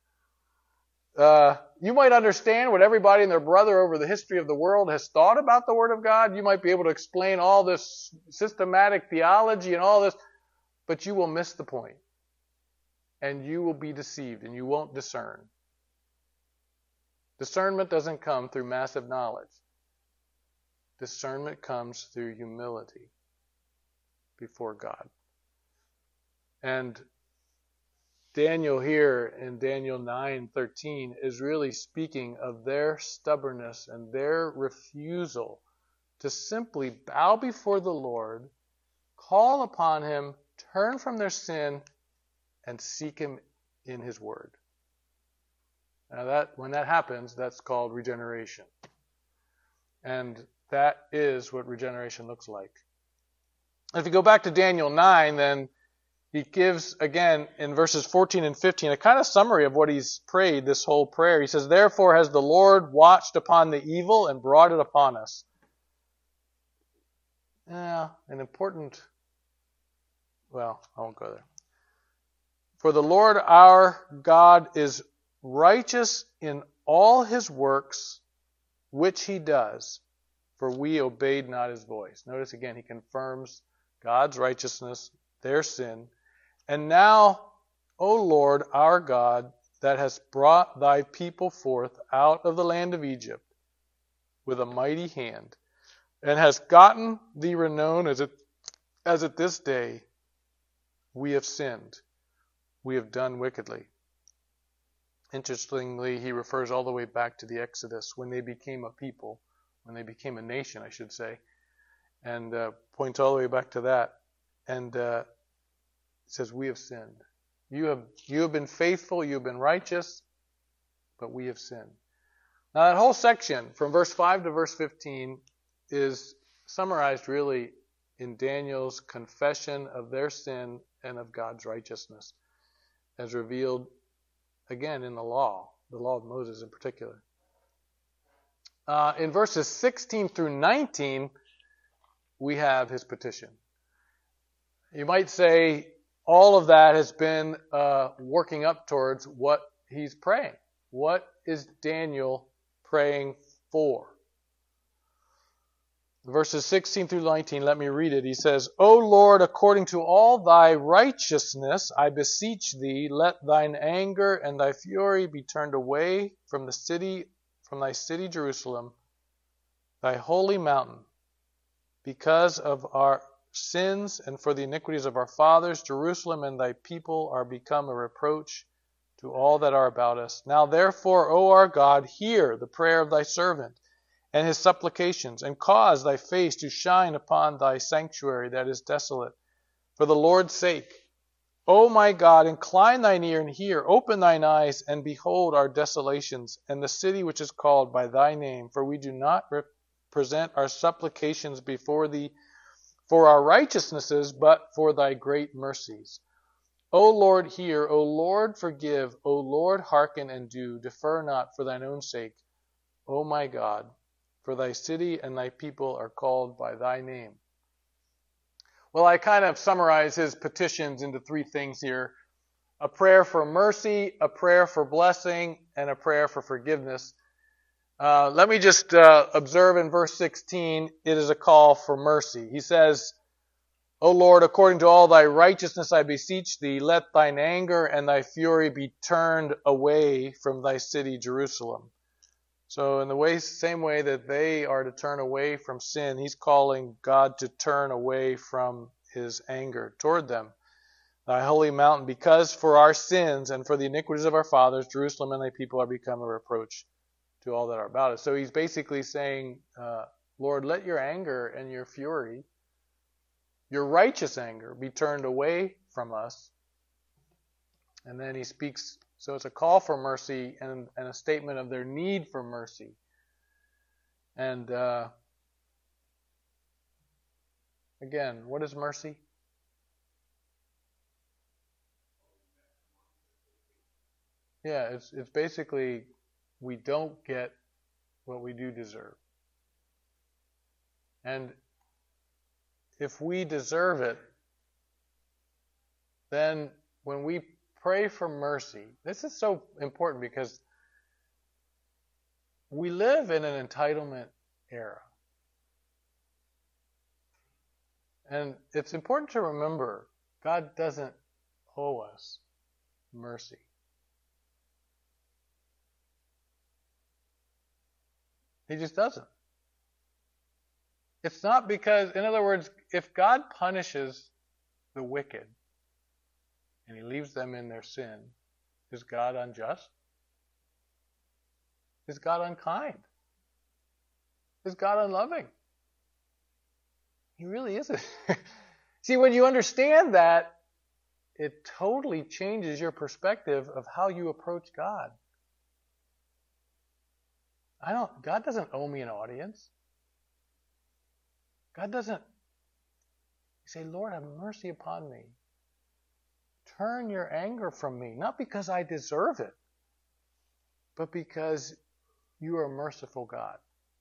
You might understand what everybody and their brother over the history of the world has thought about the Word of God. You might be able to explain all this systematic theology and all this, but you will miss the point. And you will be deceived, and you won't discern. Discernment doesn't come through massive knowledge. Discernment comes through humility before God. And Daniel here in Daniel 9:13 is really speaking of their stubbornness and their refusal to simply bow before the Lord, call upon Him, turn from their sin, and seek Him in His Word. Now when that happens, that's called regeneration. And that is what regeneration looks like. If you go back to Daniel 9, then he gives, again, in verses 14 and 15, a kind of summary of what he's prayed, this whole prayer. He says, "Therefore has the Lord watched upon the evil and brought it upon us." An important, well, I won't go there. "For the Lord our God is righteous in all his works which he does, for we obeyed not his voice." Notice again, he confirms God's righteousness, their sin. "And now, O Lord our God, that hast brought thy people forth out of the land of Egypt with a mighty hand, and hast gotten thee renown as at this day, we have sinned, we have done wickedly." Interestingly, he refers all the way back to the Exodus, when they became a people, when they became a nation, I should say, and points all the way back to that. And it says, "We have sinned." You have been faithful, you have been righteous, but we have sinned. Now that whole section, from verse 5 to verse 15, is summarized really in Daniel's confession of their sin and of God's righteousness, as revealed, again, in the law of Moses in particular. In verses 16 through 19, we have his petition. You might say all of that has been working up towards what he's praying. What is Daniel praying for? Verses 16 through 19, let me read it. He says, "O Lord, according to all thy righteousness, I beseech thee, let thine anger and thy fury be turned away from thy city Jerusalem, thy holy mountain, because of our sins and for the iniquities of our fathers. Jerusalem and thy people are become a reproach to all that are about us. Now therefore, O our God, hear the prayer of thy servant and his supplications, and cause thy face to shine upon thy sanctuary that is desolate, for the Lord's sake. O my God, incline thine ear and hear, open thine eyes and behold our desolations, and the city which is called by thy name. For we do not present our supplications before thee for our righteousnesses, but for thy great mercies. O Lord, hear. O Lord, forgive. O Lord, hearken and do. Defer not for thine own sake, O my God. For thy city and thy people are called by thy name." Well, I kind of summarize his petitions into three things here: a prayer for mercy, a prayer for blessing, and a prayer for forgiveness. Let me just observe in verse 16, it is a call for mercy. He says, "O Lord, according to all thy righteousness I beseech thee, let thine anger and thy fury be turned away from thy city Jerusalem." So in the same way that they are to turn away from sin, he's calling God to turn away from his anger toward them. "Thy holy mountain, because for our sins and for the iniquities of our fathers, Jerusalem and thy people are become a reproach to all that are about us." So he's basically saying, Lord, let your anger and your fury, your righteous anger, be turned away from us. And then he speaks. So it's a call for mercy and a statement of their need for mercy. And again, what is mercy? Yeah, it's basically we don't get what we do deserve. And if we deserve it, then when we pray for mercy, this is so important because we live in an entitlement era. And it's important to remember God doesn't owe us mercy. He just doesn't. It's not because, in other words, if God punishes the wicked and he leaves them in their sin, is God unjust? Is God unkind? Is God unloving? He really isn't. See, when you understand that, it totally changes your perspective of how you approach God. God doesn't owe me an audience. God doesn't. You say, Lord, have mercy upon me. turn your anger from me, not because I deserve it, but because you are a merciful God.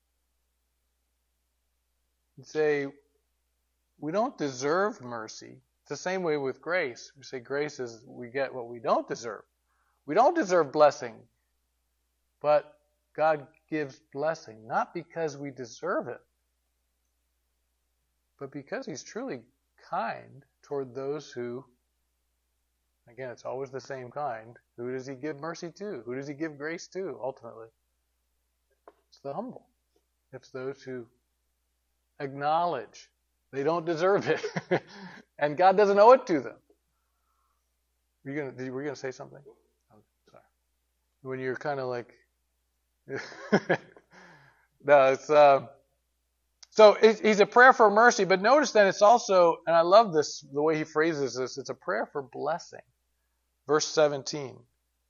You say, we don't deserve mercy. It's the same way with grace. We say grace is we get what we don't deserve. We don't deserve blessing, but God gives blessing, not because we deserve it, but because He's truly kind toward those who, again, it's always the same kind. Who does He give mercy to? Who does He give grace to, ultimately? It's the humble. It's those who acknowledge they don't deserve it, and God doesn't owe it to them. Were you going to say something? Oh, sorry. When you're kind of like, no, it's so he's a prayer for mercy, but notice that it's also, and I love this, the way he phrases this, it's a prayer for blessing. Verse 17.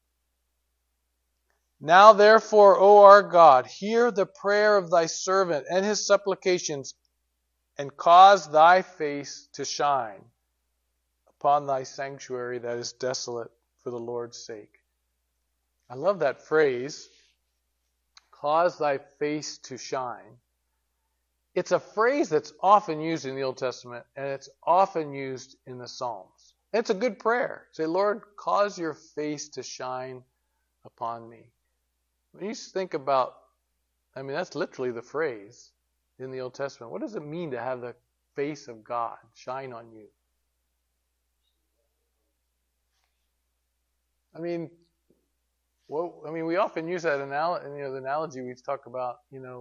Now therefore, O our God, hear the prayer of thy servant and his supplications, and cause thy face to shine upon thy sanctuary that is desolate for the Lord's sake. I love that phrase, cause thy face to shine. It's a phrase that's often used in the Old Testament, and it's often used in the Psalms. It's a good prayer. Say, Lord, cause your face to shine upon me. When you think about, that's literally the phrase in the Old Testament. What does it mean to have the face of God shine on you? We often use that the analogy we talk about,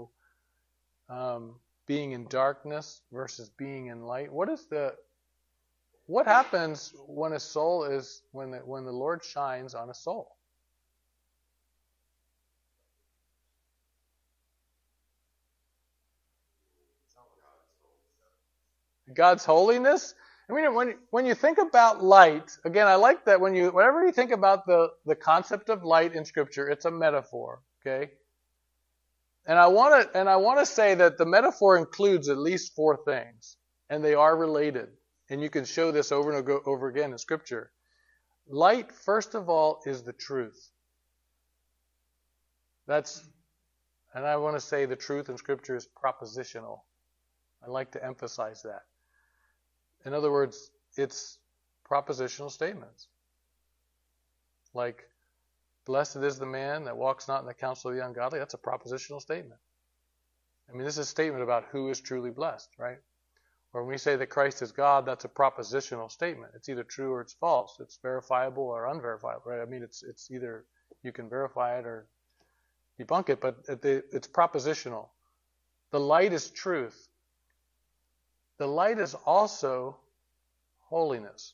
being in darkness versus being in light. What happens when a soul is, when the Lord shines on a soul? God's holiness. When you think about light, again, I like that whenever you think about the concept of light in Scripture, it's a metaphor. Okay, and I want to say that the metaphor includes at least 4 things, and they are related, and you can show this over and over again in Scripture. Light, first of all, is the truth. And I want to say the truth in Scripture is propositional. I like to emphasize that. In other words, it's propositional statements. Like, blessed is the man that walks not in the counsel of the ungodly. That's a propositional statement. This is a statement about who is truly blessed, right? Or when we say that Christ is God, that's a propositional statement. It's either true or it's false. It's verifiable or unverifiable, right? It's either you can verify it or debunk it, but it's propositional. The light is truth. The light is also holiness.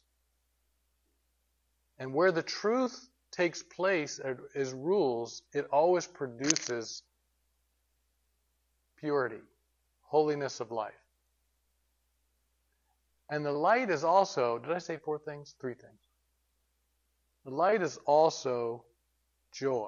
And where the truth takes place as rules, it always produces purity, holiness of life. And the light is also, did I say 4 things? 3 things. The light is also joy.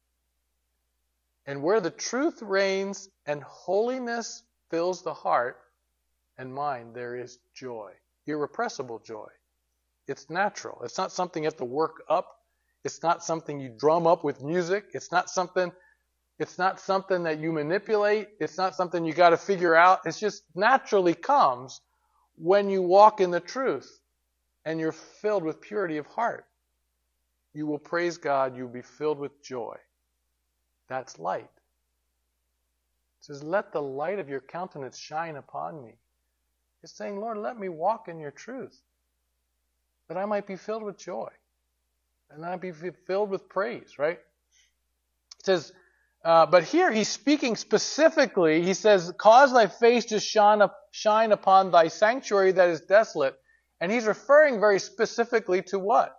And where the truth reigns and holiness fills the heart and mind, there is joy, irrepressible joy. It's natural. It's not something you have to work up. It's not something you drum up with music. It's not something that you manipulate. It's not something you got to figure out. It just naturally comes when you walk in the truth and you're filled with purity of heart. You will praise God. You'll be filled with joy. That's light. It says, let the light of your countenance shine upon me. It's saying, Lord, let me walk in your truth, that I might be filled with joy, and that I be filled with praise, right? It says, but here he's speaking specifically. He says, cause thy face to shine upon thy sanctuary that is desolate. And he's referring very specifically to what?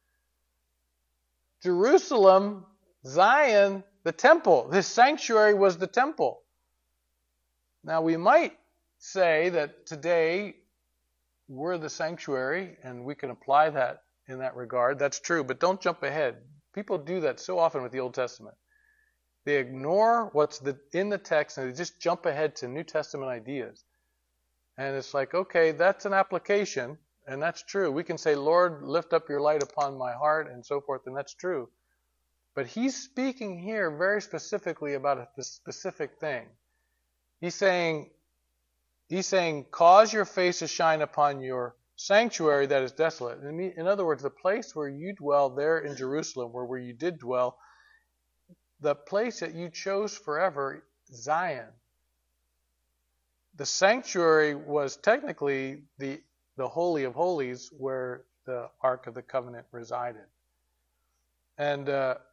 Jerusalem, Zion, the temple. This sanctuary was the temple. Now we might say that today we're the sanctuary, and we can apply that in that regard. That's true, but don't jump ahead. People do that so often with the Old Testament. They ignore what's in the text, and they just jump ahead to New Testament ideas. And it's like, okay, that's an application. And that's true. We can say, Lord, lift up your light upon my heart and so forth, and that's true. But he's speaking here very specifically about a specific thing. He's saying, cause your face to shine upon your sanctuary that is desolate. In other words, the place where you dwell there in Jerusalem, where you did dwell, the place that you chose forever, Zion. The sanctuary was technically the Holy of Holies where the Ark of the Covenant resided. And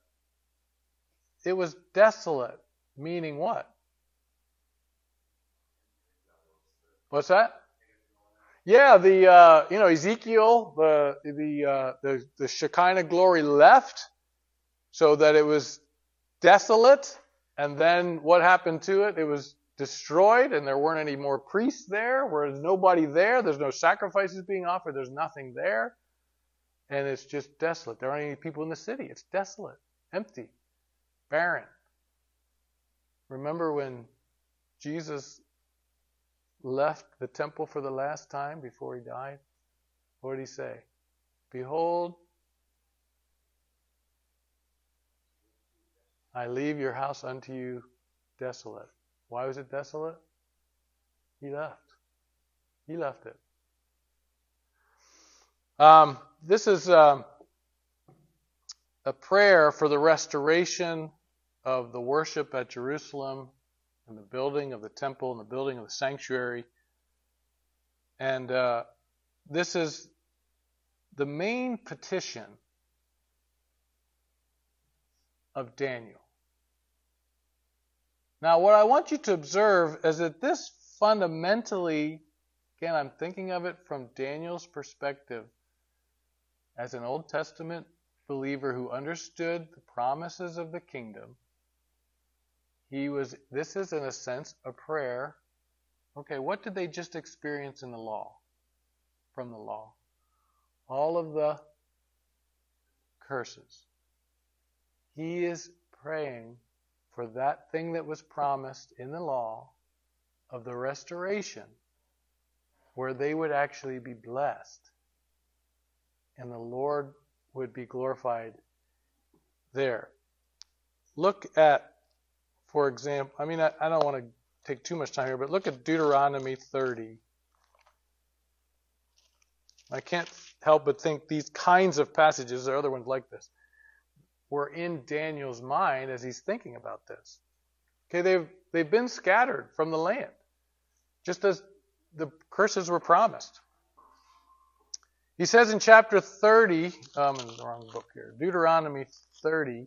it was desolate, meaning what? What's that? Yeah, Ezekiel, the Shekinah glory left so that it was desolate. And then what happened to it? It was destroyed, and there weren't any more priests there. There's nobody there. There's no sacrifices being offered. There's nothing there. And it's just desolate. There aren't any people in the city. It's desolate, empty, barren. Remember when Jesus left the temple for the last time before he died? What did he say? Behold, I leave your house unto you desolate. Why was it desolate? He left. He left it. This is a prayer for the restoration of the worship at Jerusalem and the building of the temple and the building of the sanctuary. And this is the main petition of Daniel. Now, what I want you to observe is that this fundamentally, again, I'm thinking of it from Daniel's perspective as an Old Testament believer who understood the promises of the kingdom. This is in a sense a prayer. Okay, what did they just experience in the law? From the law? All of the curses. He is praying for that thing that was promised in the law of the restoration where they would actually be blessed and the Lord would be glorified there. Look at, for example, I don't want to take too much time here, but look at Deuteronomy 30. I can't help but think these kinds of passages, there are other ones like this, were in Daniel's mind as he's thinking about this. Okay, they've been scattered from the land, just as the curses were promised. He says in chapter 30, I'm in the wrong book here, Deuteronomy 30,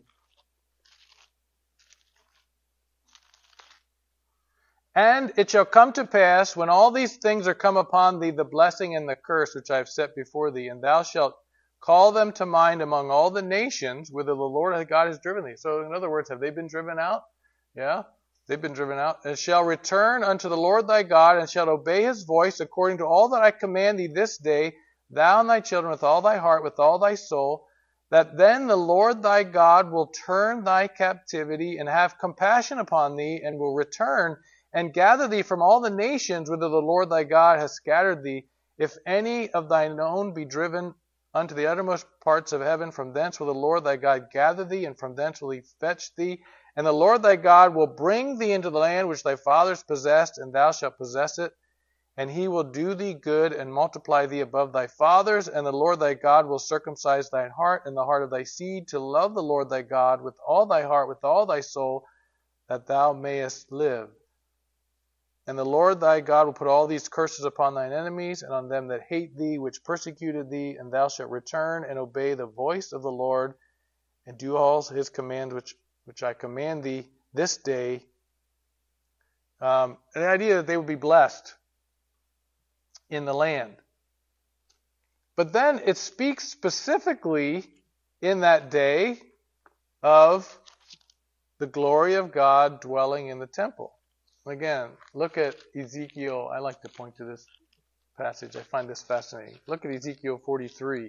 and it shall come to pass, when all these things are come upon thee, the blessing and the curse which I have set before thee, and thou shalt call them to mind among all the nations whither the Lord thy God has driven thee. So in other words, have they been driven out? Yeah, they've been driven out. And shall return unto the Lord thy God, and shalt obey his voice according to all that I command thee this day, thou and thy children with all thy heart, with all thy soul, that then the Lord thy God will turn thy captivity and have compassion upon thee, and will return and gather thee from all the nations whither the Lord thy God has scattered thee. If any of thine own be driven unto the uttermost parts of heaven, from thence will the Lord thy God gather thee, and from thence will he fetch thee. And the Lord thy God will bring thee into the land which thy fathers possessed, and thou shalt possess it. And he will do thee good, and multiply thee above thy fathers. And the Lord thy God will circumcise thine heart and the heart of thy seed, to love the Lord thy God with all thy heart, with all thy soul, that thou mayest live. And the Lord thy God will put all these curses upon thine enemies, and on them that hate thee, which persecuted thee, and thou shalt return and obey the voice of the Lord, and do all his commands which I command thee this day. The idea that they would be blessed in the land. But then it speaks specifically in that day of the glory of God dwelling in the temple. Again, look at Ezekiel. I like to point to this passage. I find this fascinating. Look at Ezekiel 43.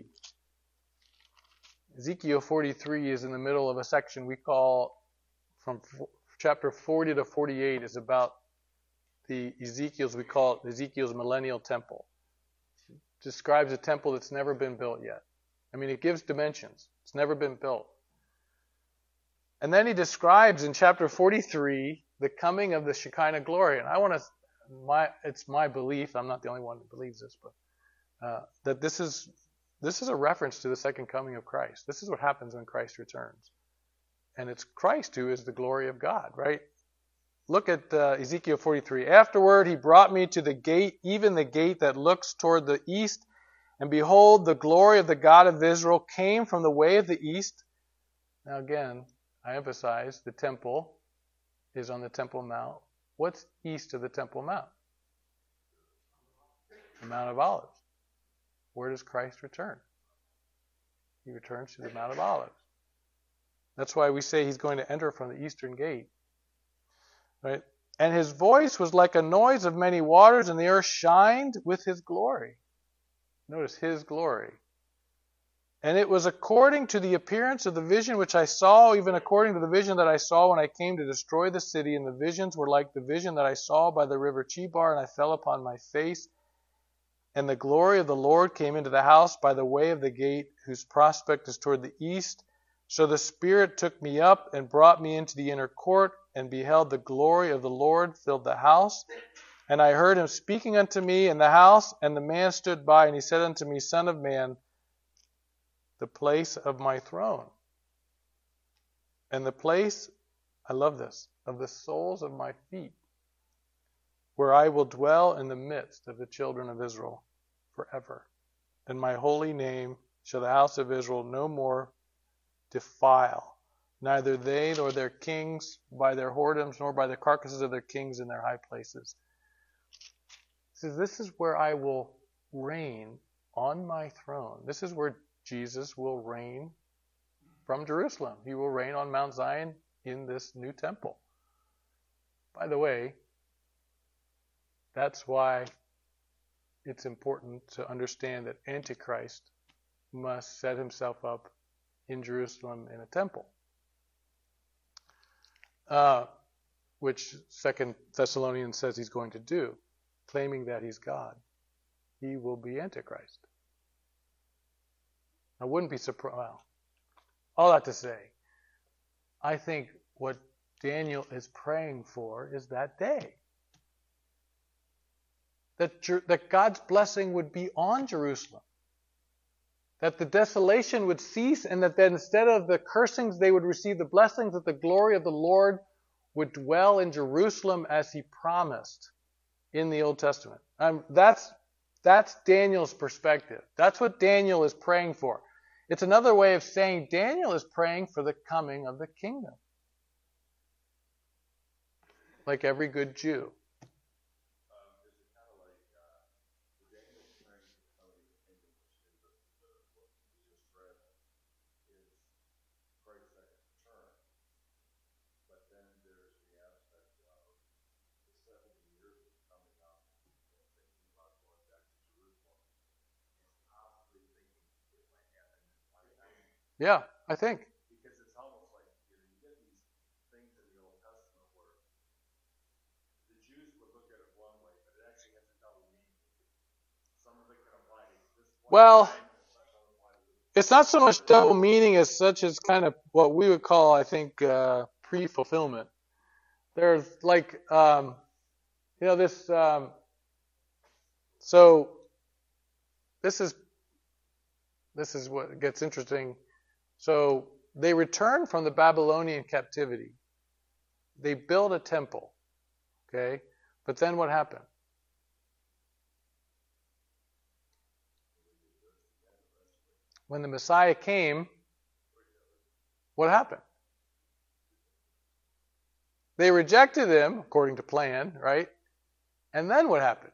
Ezekiel 43 is in the middle of a section we call, from chapter 40 to 48 is about we call it Ezekiel's millennial temple. describes a temple that's never been built yet. I mean, it gives dimensions. It's never been built. And then he describes in chapter 43 the coming of the Shekinah glory. And it's my belief, I'm not the only one who believes this, but that this is a reference to the second coming of Christ. This is what happens when Christ returns. And it's Christ who is the glory of God, right? Look at Ezekiel 43. Afterward, he brought me to the gate, even the gate that looks toward the east. And behold, the glory of the God of Israel came from the way of the east. Now again, I emphasize the temple is on the Temple Mount. What's east of the Temple Mount? The Mount of Olives. Where does Christ return? He returns to the Mount of Olives. That's why we say he's going to enter from the eastern gate. Right? And his voice was like a noise of many waters, and the earth shined with his glory. Notice his glory. And it was according to the appearance of the vision which I saw, even according to the vision that I saw when I came to destroy the city. And the visions were like the vision that I saw by the river Chebar, and I fell upon my face. And the glory of the Lord came into the house by the way of the gate, whose prospect is toward the east. So the Spirit took me up and brought me into the inner court, and beheld the glory of the Lord filled the house. And I heard him speaking unto me in the house, and the man stood by, and he said unto me, Son of man, the place of my throne, and the place, I love this, of the soles of my feet, where I will dwell in the midst of the children of Israel forever. And my holy name shall the house of Israel no more defile, neither they nor their kings by their whoredoms, nor by the carcasses of their kings in their high places. He says, this is where I will reign on my throne. This is where Jesus will reign from Jerusalem. He will reign on Mount Zion in this new temple. By the way, that's why it's important to understand that Antichrist must set himself up in Jerusalem in a temple. Which 2 Thessalonians says he's going to do, claiming that he's God. He will be Antichrist. I wouldn't be surprised. Well, all that to say, I think what Daniel is praying for is that day. That God's blessing would be on Jerusalem. That the desolation would cease, and that then instead of the cursings, they would receive the blessings, that the glory of the Lord would dwell in Jerusalem as he promised in the Old Testament. That's Daniel's perspective. That's what Daniel is praying for. It's another way of saying Daniel is praying for the coming of the kingdom. Like every good Jew. Yeah, I think. Because it's almost like, you get these things in the Old Testament where the Jews would look at it one way, but it actually has a double meaning. Some of it can apply to this one. Well, it's not so much double meaning as such as kind of what we would call, I think, pre-fulfillment. There's like, this, so this is what gets interesting. So they returned from the Babylonian captivity. They built a temple. Okay? But then what happened? When the Messiah came, what happened? They rejected him, according to plan, right? And then what happened?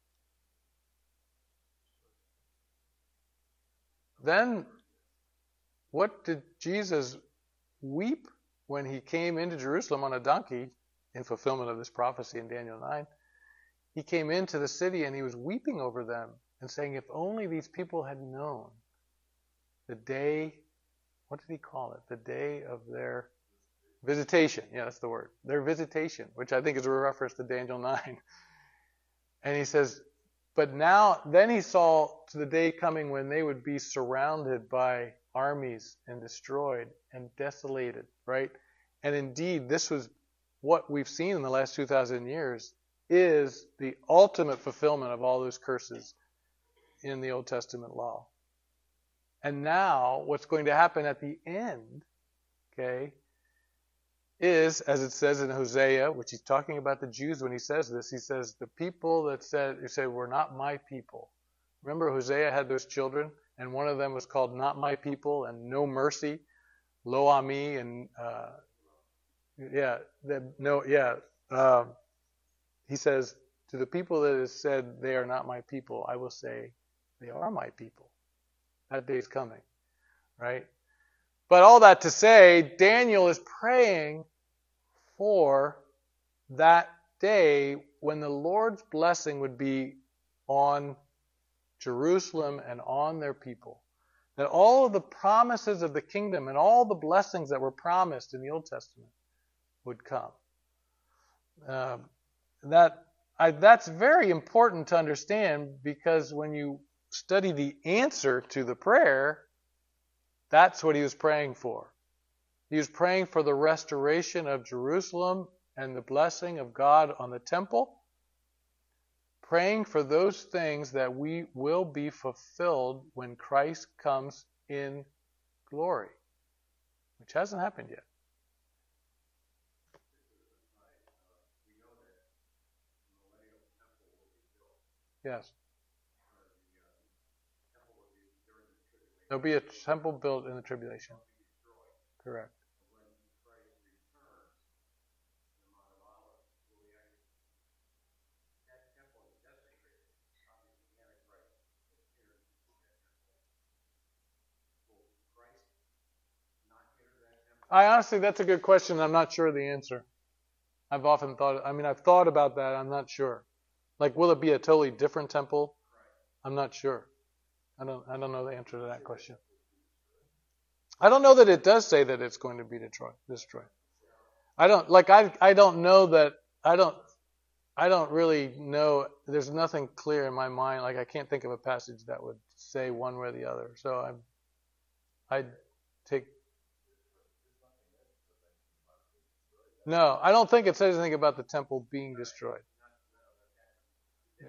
Then, what did Jesus weep when he came into Jerusalem on a donkey in fulfillment of this prophecy in Daniel 9? He came into the city and he was weeping over them and saying, if only these people had known the day, what did he call it? The day of their visitation. Yeah, that's the word. Their visitation, which I think is a reference to Daniel 9. And he says, But now, then he saw to the day coming when they would be surrounded by armies and destroyed and desolated, right? And indeed, this was what we've seen in the last 2,000 years is the ultimate fulfillment of all those curses in the Old Testament law. And now, what's going to happen at the end, okay, is, as it says in Hosea, which he's talking about the Jews when he says this, he says, the people that said, were not my people. Remember Hosea had those children, and one of them was called not my people and no mercy, lo ami, and he says, to the people that has said they are not my people, I will say they are my people. That day is coming, right? But all that to say, Daniel is praying for that day when the Lord's blessing would be on Jerusalem and on their people. That all of the promises of the kingdom and all the blessings that were promised in the Old Testament would come. That's very important to understand, because when you study the answer to the prayer, that's what he was praying for. He was praying for the restoration of Jerusalem and the blessing of God on the temple, praying for those things that we will be fulfilled when Christ comes in glory, which hasn't happened yet. Yes. There'll be a temple built in the tribulation. Correct. Honestly, that's a good question. I'm not sure of the answer. I've thought about that. I'm not sure. Like, will it be a totally different temple? I'm not sure. I don't know the answer to that question. I don't know that it does say that it's going to be destroyed. I don't really know. There's nothing clear in my mind. Like, I can't think of a passage that would say one way or the other. So No, I don't think it says anything about the temple being destroyed. Yeah.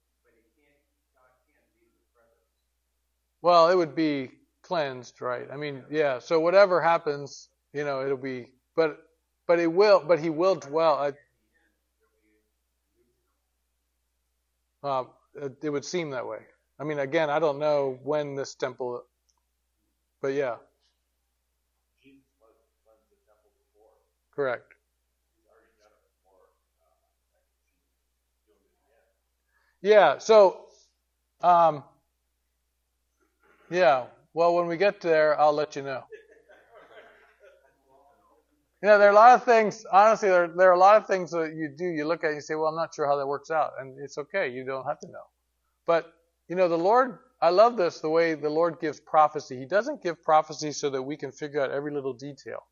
Well, it would be cleansed, right? I mean, yeah. So whatever happens, it'll be. But he will dwell. It would seem that way. I mean, again, I don't know when this temple, but yeah. Correct. Yeah. So, yeah. Well, when we get there, I'll let you know. There are a lot of things, honestly, there are a lot of things that you do, you look at it and you say, well, I'm not sure how that works out. And it's okay, you don't have to know. But, the Lord, I love this, the way the Lord gives prophecy. He doesn't give prophecy so that we can figure out every little detail.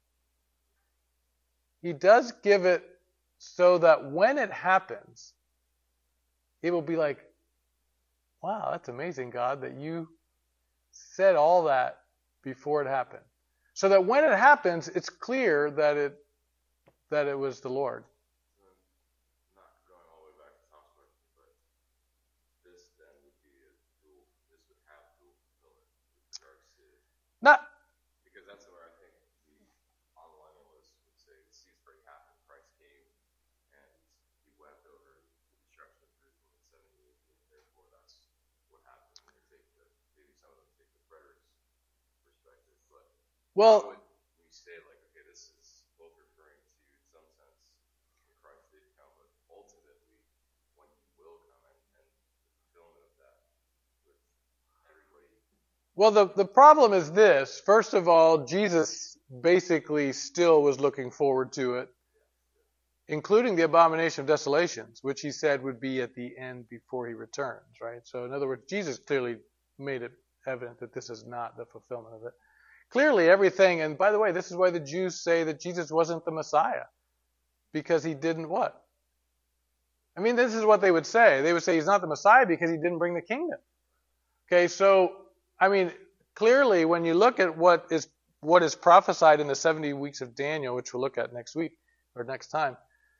He does give it so that when it happens, it will be like, wow, that's amazing, God, that you said all that before it happened. So that when it happens, it's clear that it was the Lord. Not going all the way back to Tom's question, but this then would be this would have dual fulfillment with regards to because that's where I think the on-millennialists would say the season's already happened. Christ came and he wept over the destruction of Jerusalem in 70 AD, and therefore that's what happened. And maybe some of them take the preterist perspective, but well, when you say, like, okay, this is both referring to, in some sense, when Christ did come, but ultimately when he will come and the fulfillment of that with everybody. Well, the problem is this. First of all, Jesus basically still was looking forward to it, including the abomination of desolations, which he said would be at the end before he returns, right? So in other words, Jesus clearly made it evident that this is not the fulfillment of it. Clearly everything, and by the way, this is why the Jews say that Jesus wasn't the Messiah. Because he didn't what? I mean, this is what they would say. They would say he's not the Messiah because he didn't bring the kingdom. Okay, so, I mean, clearly when you look at what is prophesied in the 70 weeks of Daniel, which we'll look at next week or next time,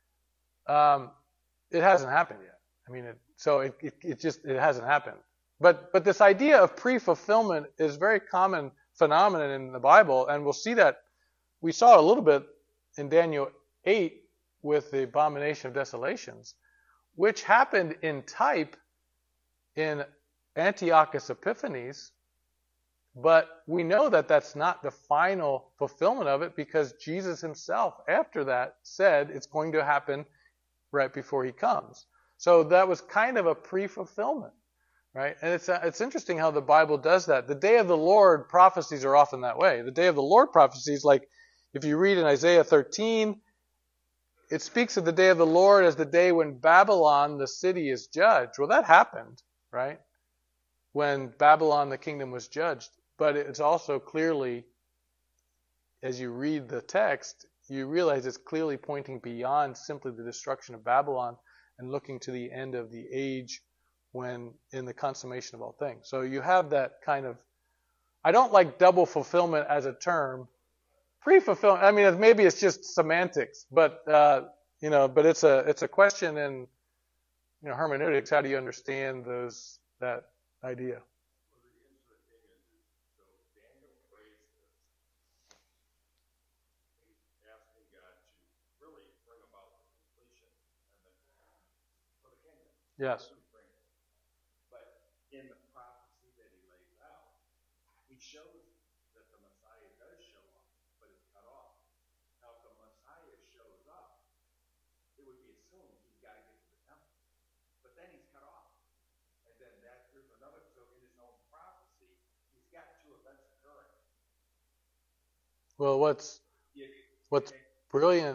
it hasn't happened yet. I mean, it hasn't happened. But this idea of pre-fulfillment is a very common phenomenon in the Bible, and we'll see that. We saw it a little bit in Daniel 8 with the abomination of desolations, which happened in type in Antiochus Epiphanes, but we know that that's not the final fulfillment of it because Jesus himself, after that, said it's going to happen right before he comes. So that was kind of a pre-fulfillment, right? And it's interesting how the Bible does that. The day of the Lord prophecies are often that way. The day of the Lord prophecies, like if you read in Isaiah 13, it speaks of the day of the Lord as the day when Babylon, the city, is judged. Well, that happened, right? When Babylon, the kingdom, was judged. But it's also clearly, as you read the text, you realize it's clearly pointing beyond simply the destruction of Babylon and looking to the end of the age when in the consummation of all things. So you have that kind of, I don't like double fulfillment as a term. Pre-fulfillment, I mean, maybe it's just semantics, but but it's a question in hermeneutics. How do you understand that idea? Yes. But in the prophecy that he lays out, he shows that the Messiah does show up, but it's cut off. Now, if the Messiah shows up, it would be assumed he's got to get to the temple. But then he's cut off. And then there's another, so in his own prophecy, he's got two events occurring. Well, what's brilliant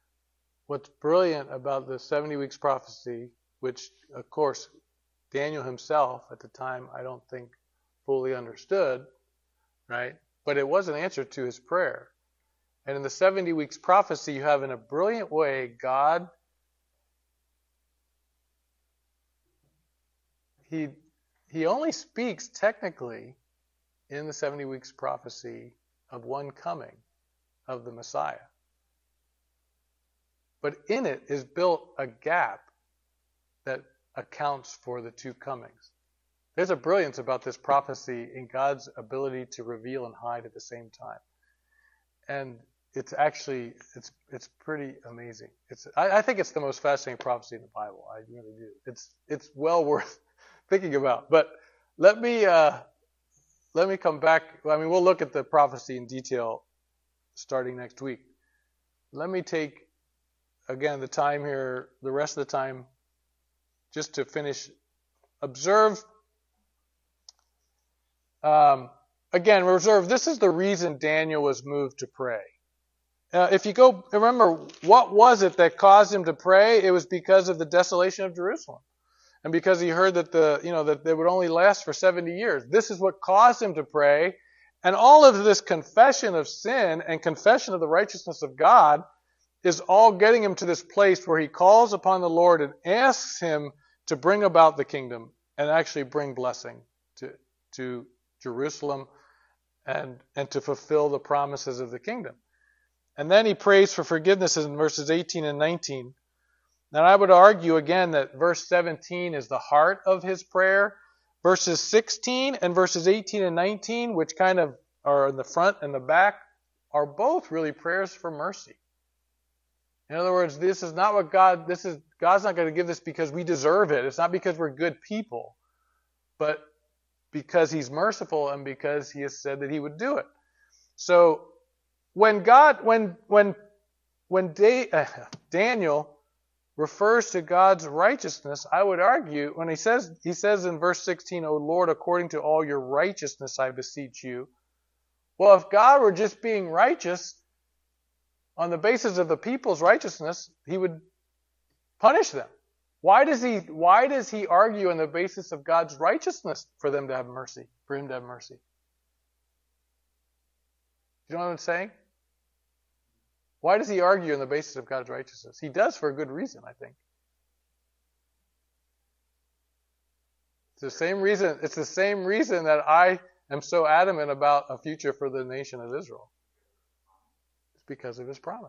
about the 70 weeks prophecy, which, of course, Daniel himself at the time, I don't think fully understood, right? But it was an answer to his prayer. And in the 70 weeks prophecy, you have in a brilliant way, God, he only speaks technically in the 70 weeks prophecy of one coming of the Messiah. But in it is built a gap that accounts for the two comings. There's a brilliance about this prophecy in God's ability to reveal and hide at the same time. And it's actually, it's pretty amazing. I think it's the most fascinating prophecy in the Bible. I really do. It's well worth thinking about. But let me come back. I mean, we'll look at the prophecy in detail starting next week. Let me take, again, the time here, the rest of the time, just to finish, observe. Again, observe, this is the reason Daniel was moved to pray. If you go, remember, what was it that caused him to pray? It was because of the desolation of Jerusalem. And because he heard that that they would only last for 70 years. This is what caused him to pray. And all of this confession of sin and confession of the righteousness of God is all getting him to this place where he calls upon the Lord and asks him to bring about the kingdom and actually bring blessing to Jerusalem and to fulfill the promises of the kingdom. And then he prays for forgiveness in verses 18 and 19. Now I would argue again that verse 17 is the heart of his prayer. Verses 16 and verses 18 and 19, which kind of are in the front and the back, are both really prayers for mercy. In other words, this is not what God's not going to give this because we deserve it. It's not because we're good people, but because he's merciful and because he has said that he would do it. So when Daniel refers to God's righteousness, I would argue when he says in verse 16, "O Lord, according to all your righteousness I beseech you." Well, if God were just being righteous on the basis of the people's righteousness, he would punish them. Why does he argue on the basis of God's righteousness for them to have mercy, for him to have mercy? You know what I'm saying? Why does he argue on the basis of God's righteousness? He does for a good reason, I think. It's the same reason that I am so adamant about a future for the nation of Israel. It's because of his promise.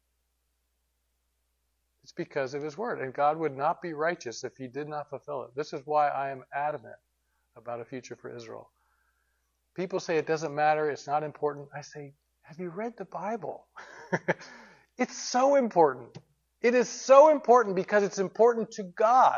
It's because of his word. And God would not be righteous if he did not fulfill it. This is why I am adamant about a future for Israel. People say it doesn't matter, it's not important. I say, have you read the Bible? It's so important. It is so important because it's important to God.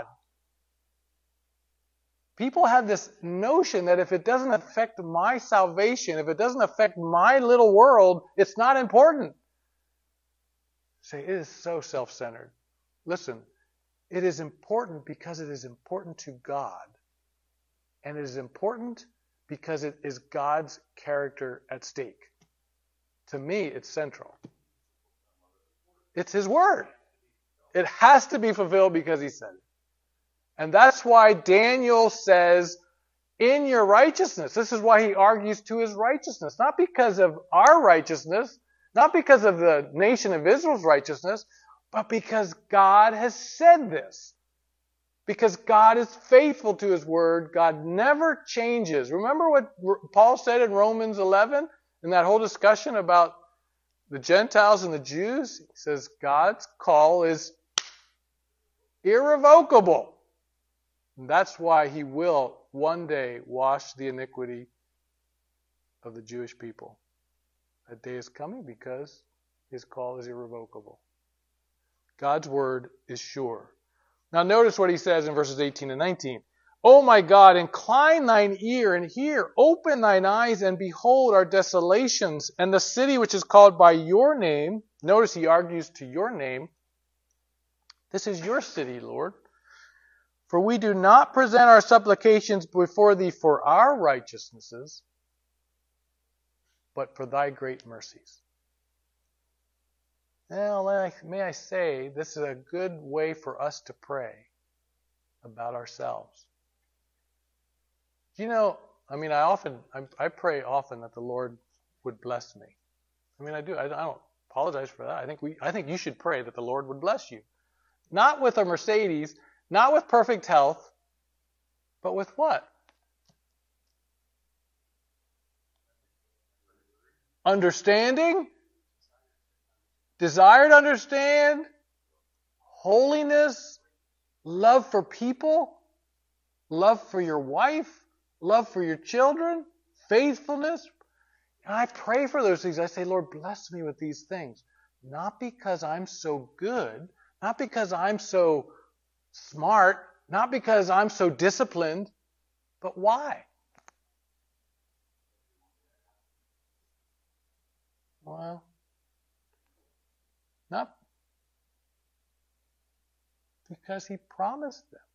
People have this notion that if it doesn't affect my salvation, if it doesn't affect my little world, it's not important. Say, it is so self-centered. Listen, it is important because it is important to God. And it is important because it is God's character at stake. To me, it's central. It's his word. It has to be fulfilled because he said it. And that's why Daniel says, in your righteousness. This is why he argues to his righteousness. Not because of our righteousness, not because of the nation of Israel's righteousness, but because God has said this. Because God is faithful to his word. God never changes. Remember what Paul said in Romans 11? In that whole discussion about the Gentiles and the Jews? He says God's call is irrevocable. And that's why he will one day wash the iniquity of the Jewish people. That day is coming because his call is irrevocable. God's word is sure. Now notice what he says in verses 18 and 19. O my God, incline thine ear and hear. Open thine eyes and behold our desolations and the city which is called by your name. Notice he argues to your name. This is your city, Lord. For we do not present our supplications before thee for our righteousnesses, but for thy great mercies. Now, may I say, this is a good way for us to pray about ourselves. You know, I pray often that the Lord would bless me. I do. I don't apologize for that. I think you should pray that the Lord would bless you. Not with a Mercedes, not with perfect health, but with what? Understanding, desire to understand, holiness, love for people, love for your wife, love for your children, faithfulness. And I pray for those things. I say, Lord, bless me with these things. Not because I'm so good, not because I'm so smart, not because I'm so disciplined, but why? Well, not because he promised them.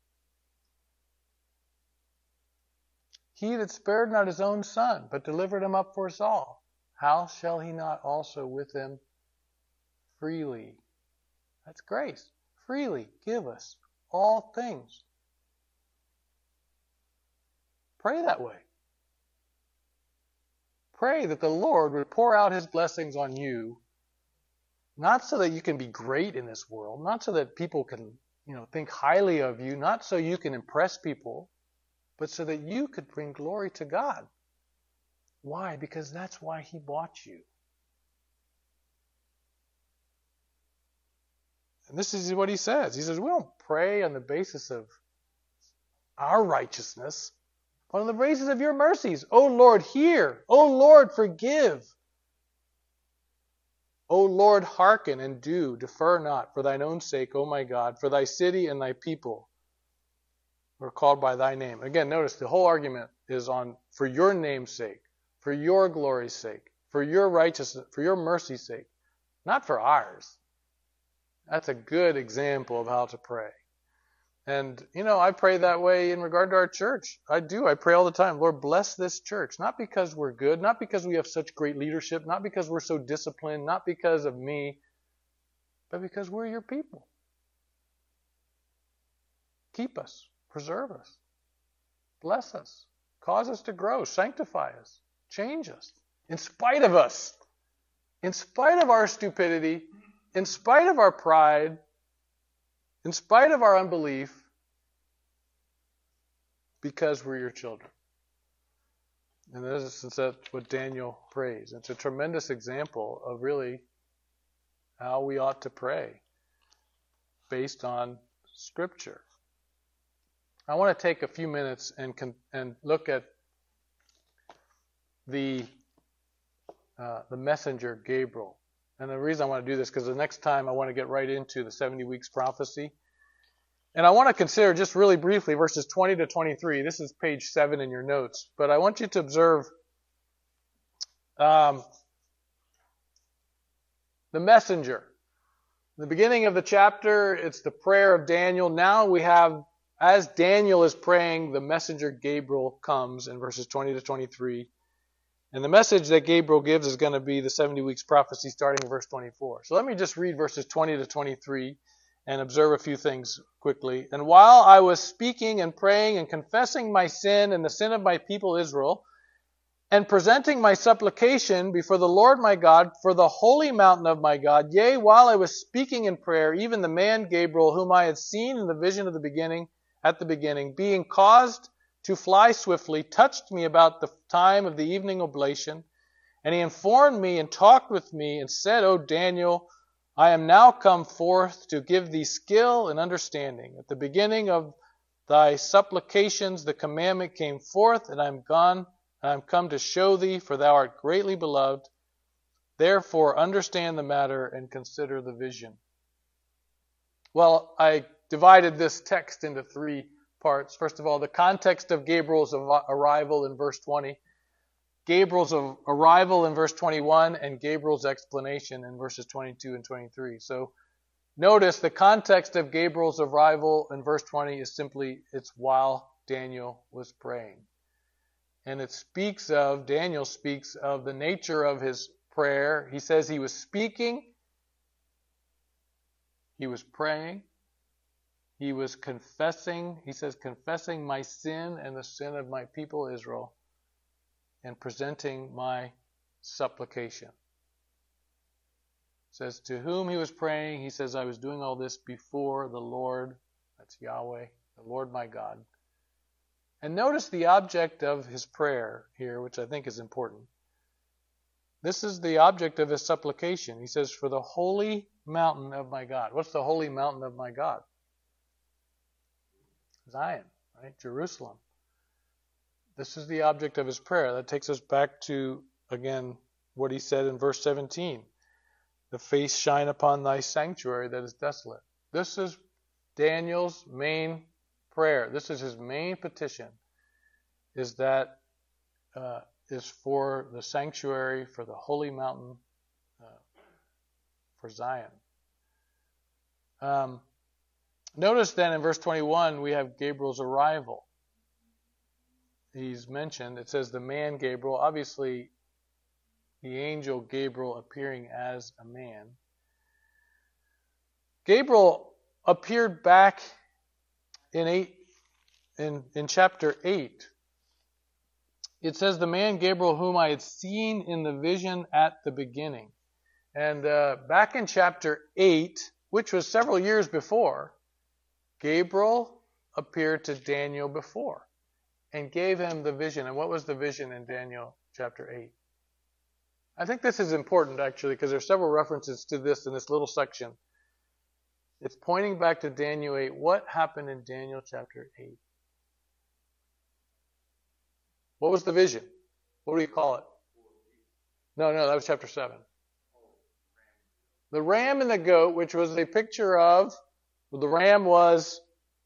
He that spared not his own son, but delivered him up for us all, how shall he not also with him freely? That's grace. Freely give us all things. Pray that way. Pray that the Lord would pour out his blessings on you, not so that you can be great in this world, not so that people can, think highly of you, not so you can impress people, but so that you could bring glory to God. Why? Because that's why he bought you. And this is what he says. He says, we don't pray on the basis of our righteousness, but on the basis of your mercies. O Lord, hear. O Lord, forgive. O Lord, hearken and do. Defer not for thine own sake, O my God, for thy city and thy people were called by thy name. Again, notice the whole argument is on for your name's sake, for your glory's sake, for your righteousness, for your mercy's sake, not for ours. That's a good example of how to pray. And, I pray that way in regard to our church. I do. I pray all the time, Lord, bless this church. Not because we're good, not because we have such great leadership, not because we're so disciplined, not because of me, but because we're your people. Keep us, preserve us, bless us, cause us to grow, sanctify us, change us, in spite of us, in spite of our stupidity, in spite of our pride, in spite of our unbelief, because we're your children. And that's what Daniel prays. It's a tremendous example of really how we ought to pray based on Scripture. I want to take a few minutes and look at the messenger Gabriel. And the reason I want to do this because the next time I want to get right into the 70 weeks prophecy. And I want to consider just really briefly verses 20 to 23. This is page 7 in your notes. But I want you to observe the messenger. In the beginning of the chapter, it's the prayer of Daniel. Now we have, as Daniel is praying, the messenger Gabriel comes in verses 20 to 23. And the message that Gabriel gives is going to be the 70 weeks prophecy starting in verse 24. So let me just read verses 20 to 23 and observe a few things quickly. And while I was speaking and praying and confessing my sin and the sin of my people Israel, and presenting my supplication before the Lord my God for the holy mountain of my God, yea, while I was speaking in prayer, even the man Gabriel, whom I had seen in the vision of at the beginning, being caused to fly swiftly, touched me about the time of the evening oblation, and he informed me and talked with me and said, O Daniel, I am now come forth to give thee skill and understanding. At the beginning of thy supplications the commandment came forth, and I am come to show thee, for thou art greatly beloved. Therefore understand the matter and consider the vision. Well, I divided this text into 3 parts. First of all, the context of Gabriel's arrival in verse 20, Gabriel's arrival in verse 21, and Gabriel's explanation in verses 22 and 23. So notice the context of Gabriel's arrival in verse 20 is simply, it's while Daniel was praying. And Daniel speaks of the nature of his prayer. He says he was speaking, he was praying, he was confessing, he says, confessing my sin and the sin of my people Israel, and presenting my supplication. It says, to whom he was praying, he says, I was doing all this before the Lord, that's Yahweh, the Lord my God. And notice the object of his prayer here, which I think is important. This is the object of his supplication. He says, for the holy mountain of my God. What's the holy mountain of my God? Zion, right? Jerusalem. This is the object of his prayer. That takes us back to, again, what he said in verse 17. The face shine upon thy sanctuary that is desolate. This is Daniel's main prayer. This is his main petition, is for the sanctuary, for the holy mountain, for Zion. Notice then in verse 21 we have Gabriel's arrival. He's mentioned, it says the man Gabriel, obviously the angel Gabriel appearing as a man. Gabriel appeared back in chapter 8. It says the man Gabriel whom I had seen in the vision at the beginning. And back in chapter 8, which was several years before, Gabriel appeared to Daniel before and gave him the vision. And what was the vision in Daniel chapter 8? I think this is important actually because there's several references to this in this little section. It's pointing back to Daniel 8. What happened in Daniel chapter 8? What was the vision? What do you call it? No, that was chapter 7. The ram and the goat, which was a picture of, the ram was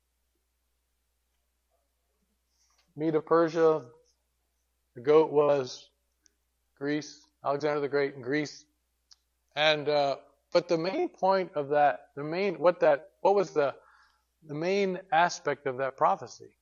Medo Persia. The goat was Greece, Alexander the Great in Greece. And but the main point of that, what was the main aspect of that prophecy?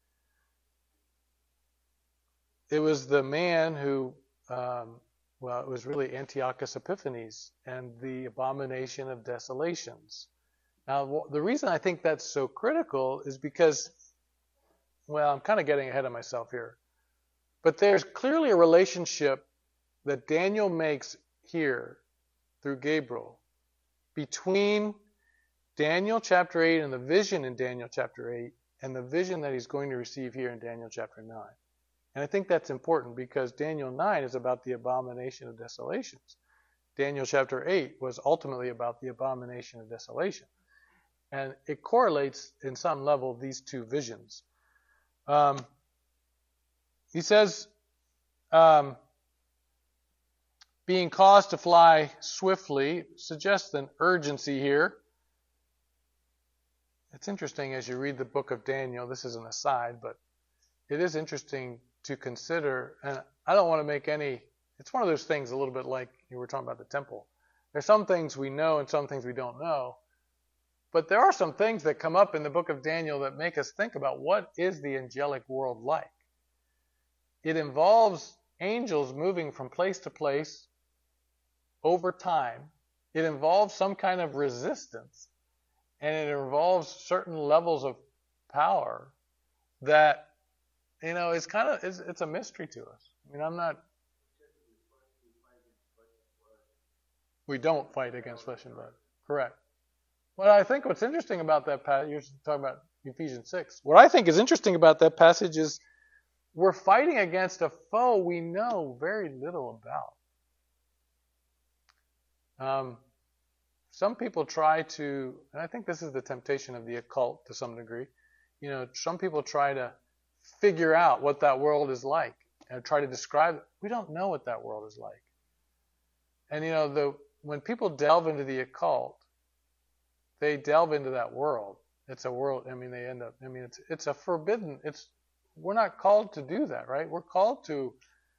It was the man who, it was really Antiochus Epiphanes and the abomination of desolations. Now, the reason I think that's so critical is because, I'm kind of getting ahead of myself here. But there's clearly a relationship that Daniel makes here through Gabriel between Daniel chapter 8 and the vision in Daniel chapter 8 and the vision that he's going to receive here in Daniel chapter 9. And I think that's important because Daniel 9 is about the abomination of desolations. Daniel chapter 8 was ultimately about the abomination of desolation. And it correlates in some level these two visions. He says, being caused to fly swiftly suggests an urgency here. It's interesting as you read the book of Daniel, this is an aside, but it is interesting to consider, and I don't want to make any, it's one of those things a little bit like you were talking about the temple. There's some things we know and some things we don't know, but there are some things that come up in the book of Daniel that make us think about what is the angelic world like. It involves angels moving from place to place over time. It involves some kind of resistance, and it involves certain levels of power that, it's a mystery to us. I mean, we don't fight against flesh and blood. Correct. What I think what's interesting about that passage, you're talking about Ephesians 6. What I think is interesting about that passage is we're fighting against a foe we know very little about. Some people try to, and I think this is the temptation of the occult to some degree, some people try to figure out what that world is like and try to describe it. We don't know what that world is like. And when people delve into the occult, they delve into that world. It's a world, it's a forbidden, we're not called to do that, right? We're called to,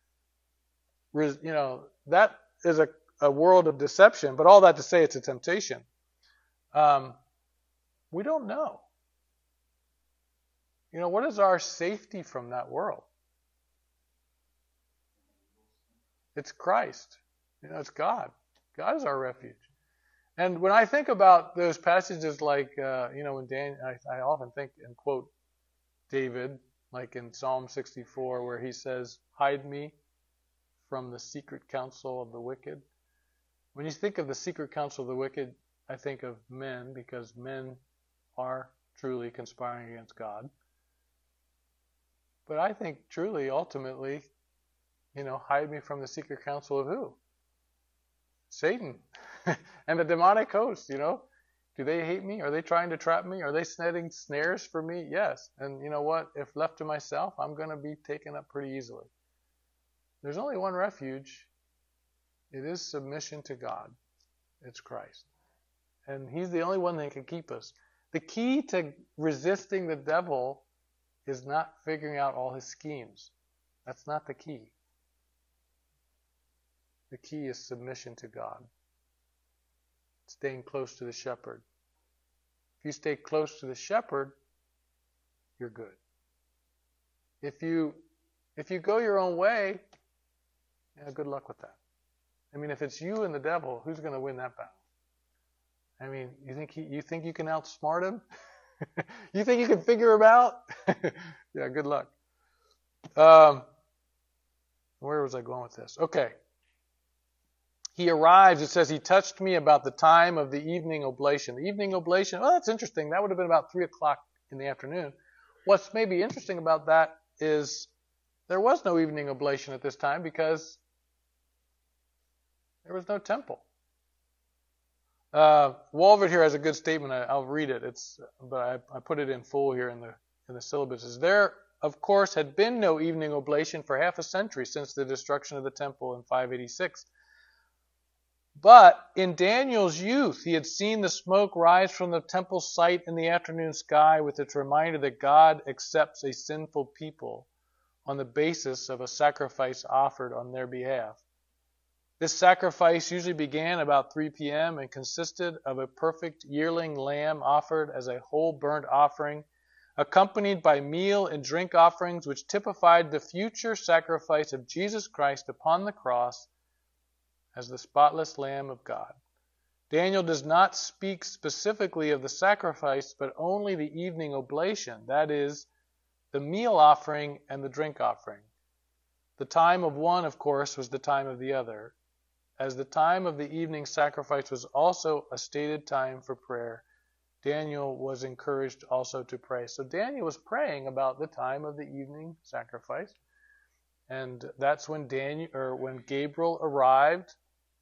that is a world of deception, but all that to say it's a temptation. We don't know. What is our safety from that world? It's Christ. It's God. God is our refuge. And when I think about those passages like, when Daniel, I often think and quote David, like in Psalm 64, where he says, hide me from the secret counsel of the wicked. When you think of the secret counsel of the wicked, I think of men, because men are truly conspiring against God. But I think truly, ultimately, hide me from the secret counsel of who? Satan and the demonic host, Do they hate me? Are they trying to trap me? Are they setting snares for me? Yes. And you know what? If left to myself, I'm going to be taken up pretty easily. There's only one refuge. It is submission to God. It's Christ. And He's the only one that can keep us. The key to resisting the devil is not figuring out all his schemes. That's not the key. The key is submission to God. Staying close to the shepherd. If you stay close to the shepherd, you're good. If you go your own way, good luck with that. If it's you and the devil, who's going to win that battle? You think you can outsmart him? You think you can figure him out? Yeah, good luck. Where was I going with this? Okay. He arrives, it says, he touched me about the time of the evening oblation. The evening oblation, that's interesting. That would have been about 3 o'clock in the afternoon. What's maybe interesting about that is there was no evening oblation at this time because there was no temple. Walvoord here has a good statement. I'll read it. But I put it in full here in the syllabus. It says, there, of course, had been no evening oblation for half a century since the destruction of the temple in 586. But in Daniel's youth, he had seen the smoke rise from the temple site in the afternoon sky with its reminder that God accepts a sinful people on the basis of a sacrifice offered on their behalf. This sacrifice usually began about 3 p.m. and consisted of a perfect yearling lamb offered as a whole burnt offering, accompanied by meal and drink offerings which typified the future sacrifice of Jesus Christ upon the cross as the spotless Lamb of God. Daniel does not speak specifically of the sacrifice, but only the evening oblation, that is, the meal offering and the drink offering. The time of one, of course, was the time of the other, as the time of the evening sacrifice was also a stated time for prayer. Daniel was encouraged also to pray. So Daniel was praying about the time of the evening sacrifice. And that's when when Gabriel arrived.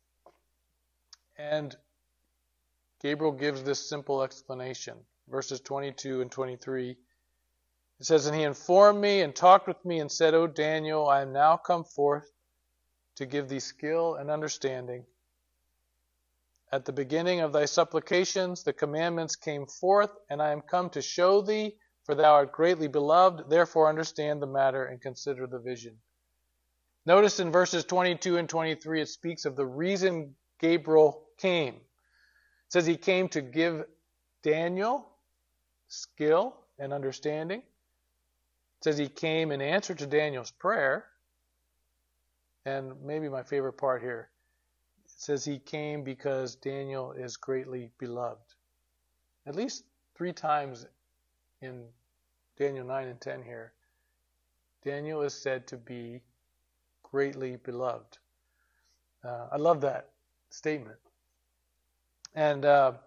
And Gabriel gives this simple explanation. Verses 22 and 23. It says, "And he informed me and talked with me and said, O Daniel, I am now come forth to give thee skill and understanding. At the beginning of thy supplications, the commandments came forth, and I am come to show thee, for thou art greatly beloved. Therefore understand the matter and consider the vision." Notice in verses 22 and 23, it speaks of the reason Gabriel came. It says he came to give Daniel skill and understanding. It says he came in answer to Daniel's prayer. And maybe my favorite part here, it says he came because Daniel is greatly beloved. At least 3 times in Daniel 9 and 10 here, Daniel is said to be greatly beloved. I love that statement. And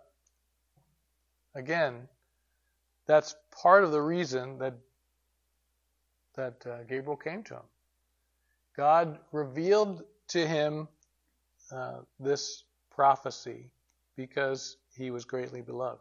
again, that's part of the reason that Gabriel came to him. God revealed to him this prophecy because he was greatly beloved.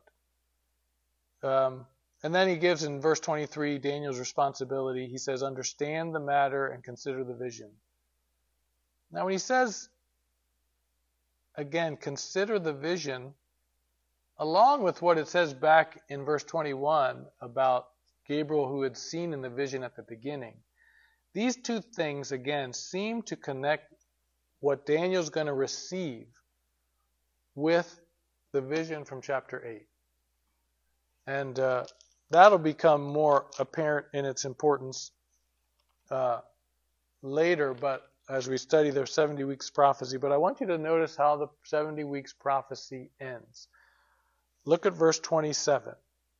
And then he gives in verse 23 Daniel's responsibility. He says, understand the matter and consider the vision. Now when he says, again, consider the vision, along with what it says back in verse 21 about Gabriel who had seen in the vision at the beginning, these two things, again, seem to connect what Daniel's going to receive with the vision from chapter 8. And that'll become more apparent in its importance later, but as we study their 70 weeks prophecy. But I want you to notice how the 70 weeks prophecy ends. Look at verse 27.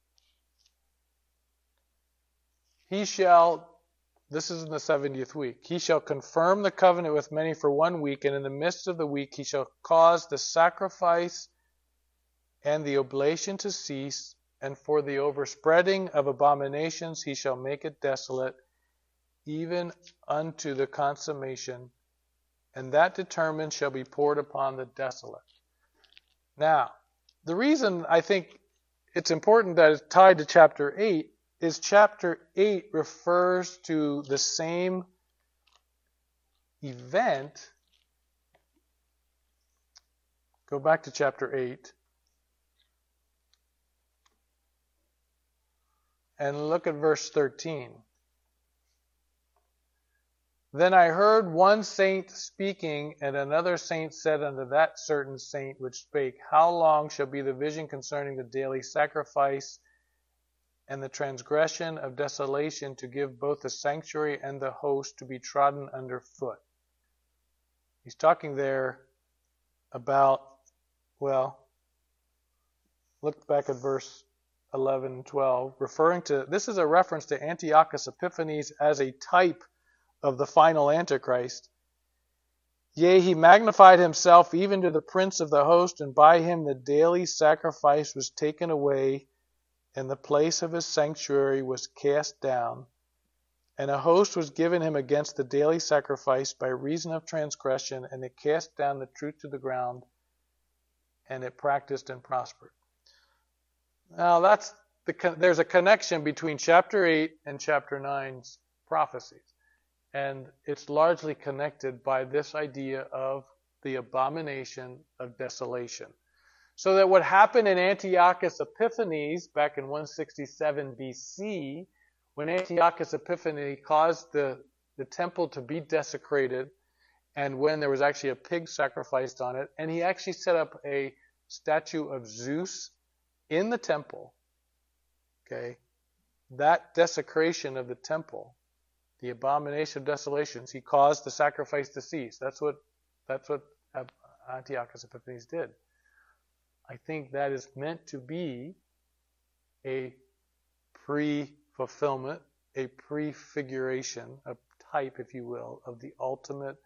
This is in the 70th week. He shall confirm the covenant with many for 1 week, and in the midst of the week he shall cause the sacrifice and the oblation to cease, and for the overspreading of abominations he shall make it desolate, even unto the consummation, and that determined shall be poured upon the desolate. Now, the reason I think it's important that it's tied to chapter 8 is chapter 8 refers to the same event. Go back to chapter 8 and look at verse 13. Then I heard one saint speaking, and another saint said unto that certain saint which spake, How long shall be the vision concerning the daily sacrifice and the transgression of desolation, to give both the sanctuary and the host to be trodden under foot? He's talking there about, look back at verse 11 and 12, this is a reference to Antiochus Epiphanes as a type of the final Antichrist. Yea, he magnified himself even to the prince of the host, and by him the daily sacrifice was taken away, and the place of his sanctuary was cast down, and a host was given him against the daily sacrifice by reason of transgression, and it cast down the truth to the ground, and it practiced and prospered. Now there's a connection between chapter 8 and chapter 9's prophecies. And it's largely connected by this idea of the abomination of desolation. So that what happened in Antiochus Epiphanes back in 167 BC, when Antiochus Epiphanes caused the temple to be desecrated, and when there was actually a pig sacrificed on it, and he actually set up a statue of Zeus in the temple, okay, that desecration of the temple, the abomination of desolations, he caused the sacrifice to cease. That's what Antiochus Epiphanes did. I think that is meant to be a pre-fulfillment, a prefiguration, a type, if you will, of the ultimate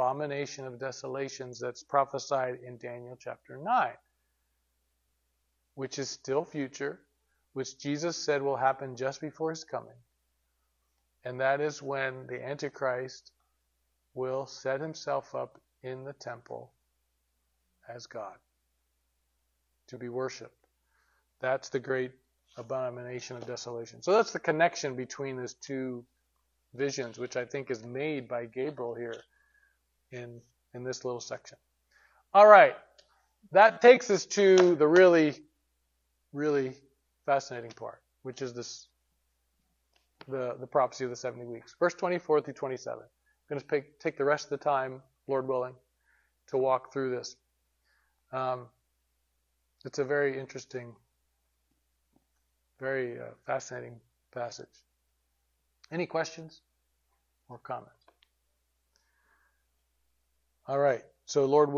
abomination of desolations that's prophesied in Daniel chapter 9. which is still future, which Jesus said will happen just before his coming. And that is when the Antichrist will set himself up in the temple as God to be worshipped. That's the great abomination of desolation. So that's the connection between these two visions, which I think is made by Gabriel here in this little section. All right. That takes us to the really, really fascinating part, which is the prophecy of the 70 weeks. Verse 24 through 27. I'm going to take the rest of the time, Lord willing, to walk through this. It's a very interesting, very fascinating passage. Any questions or comments? All right. So, Lord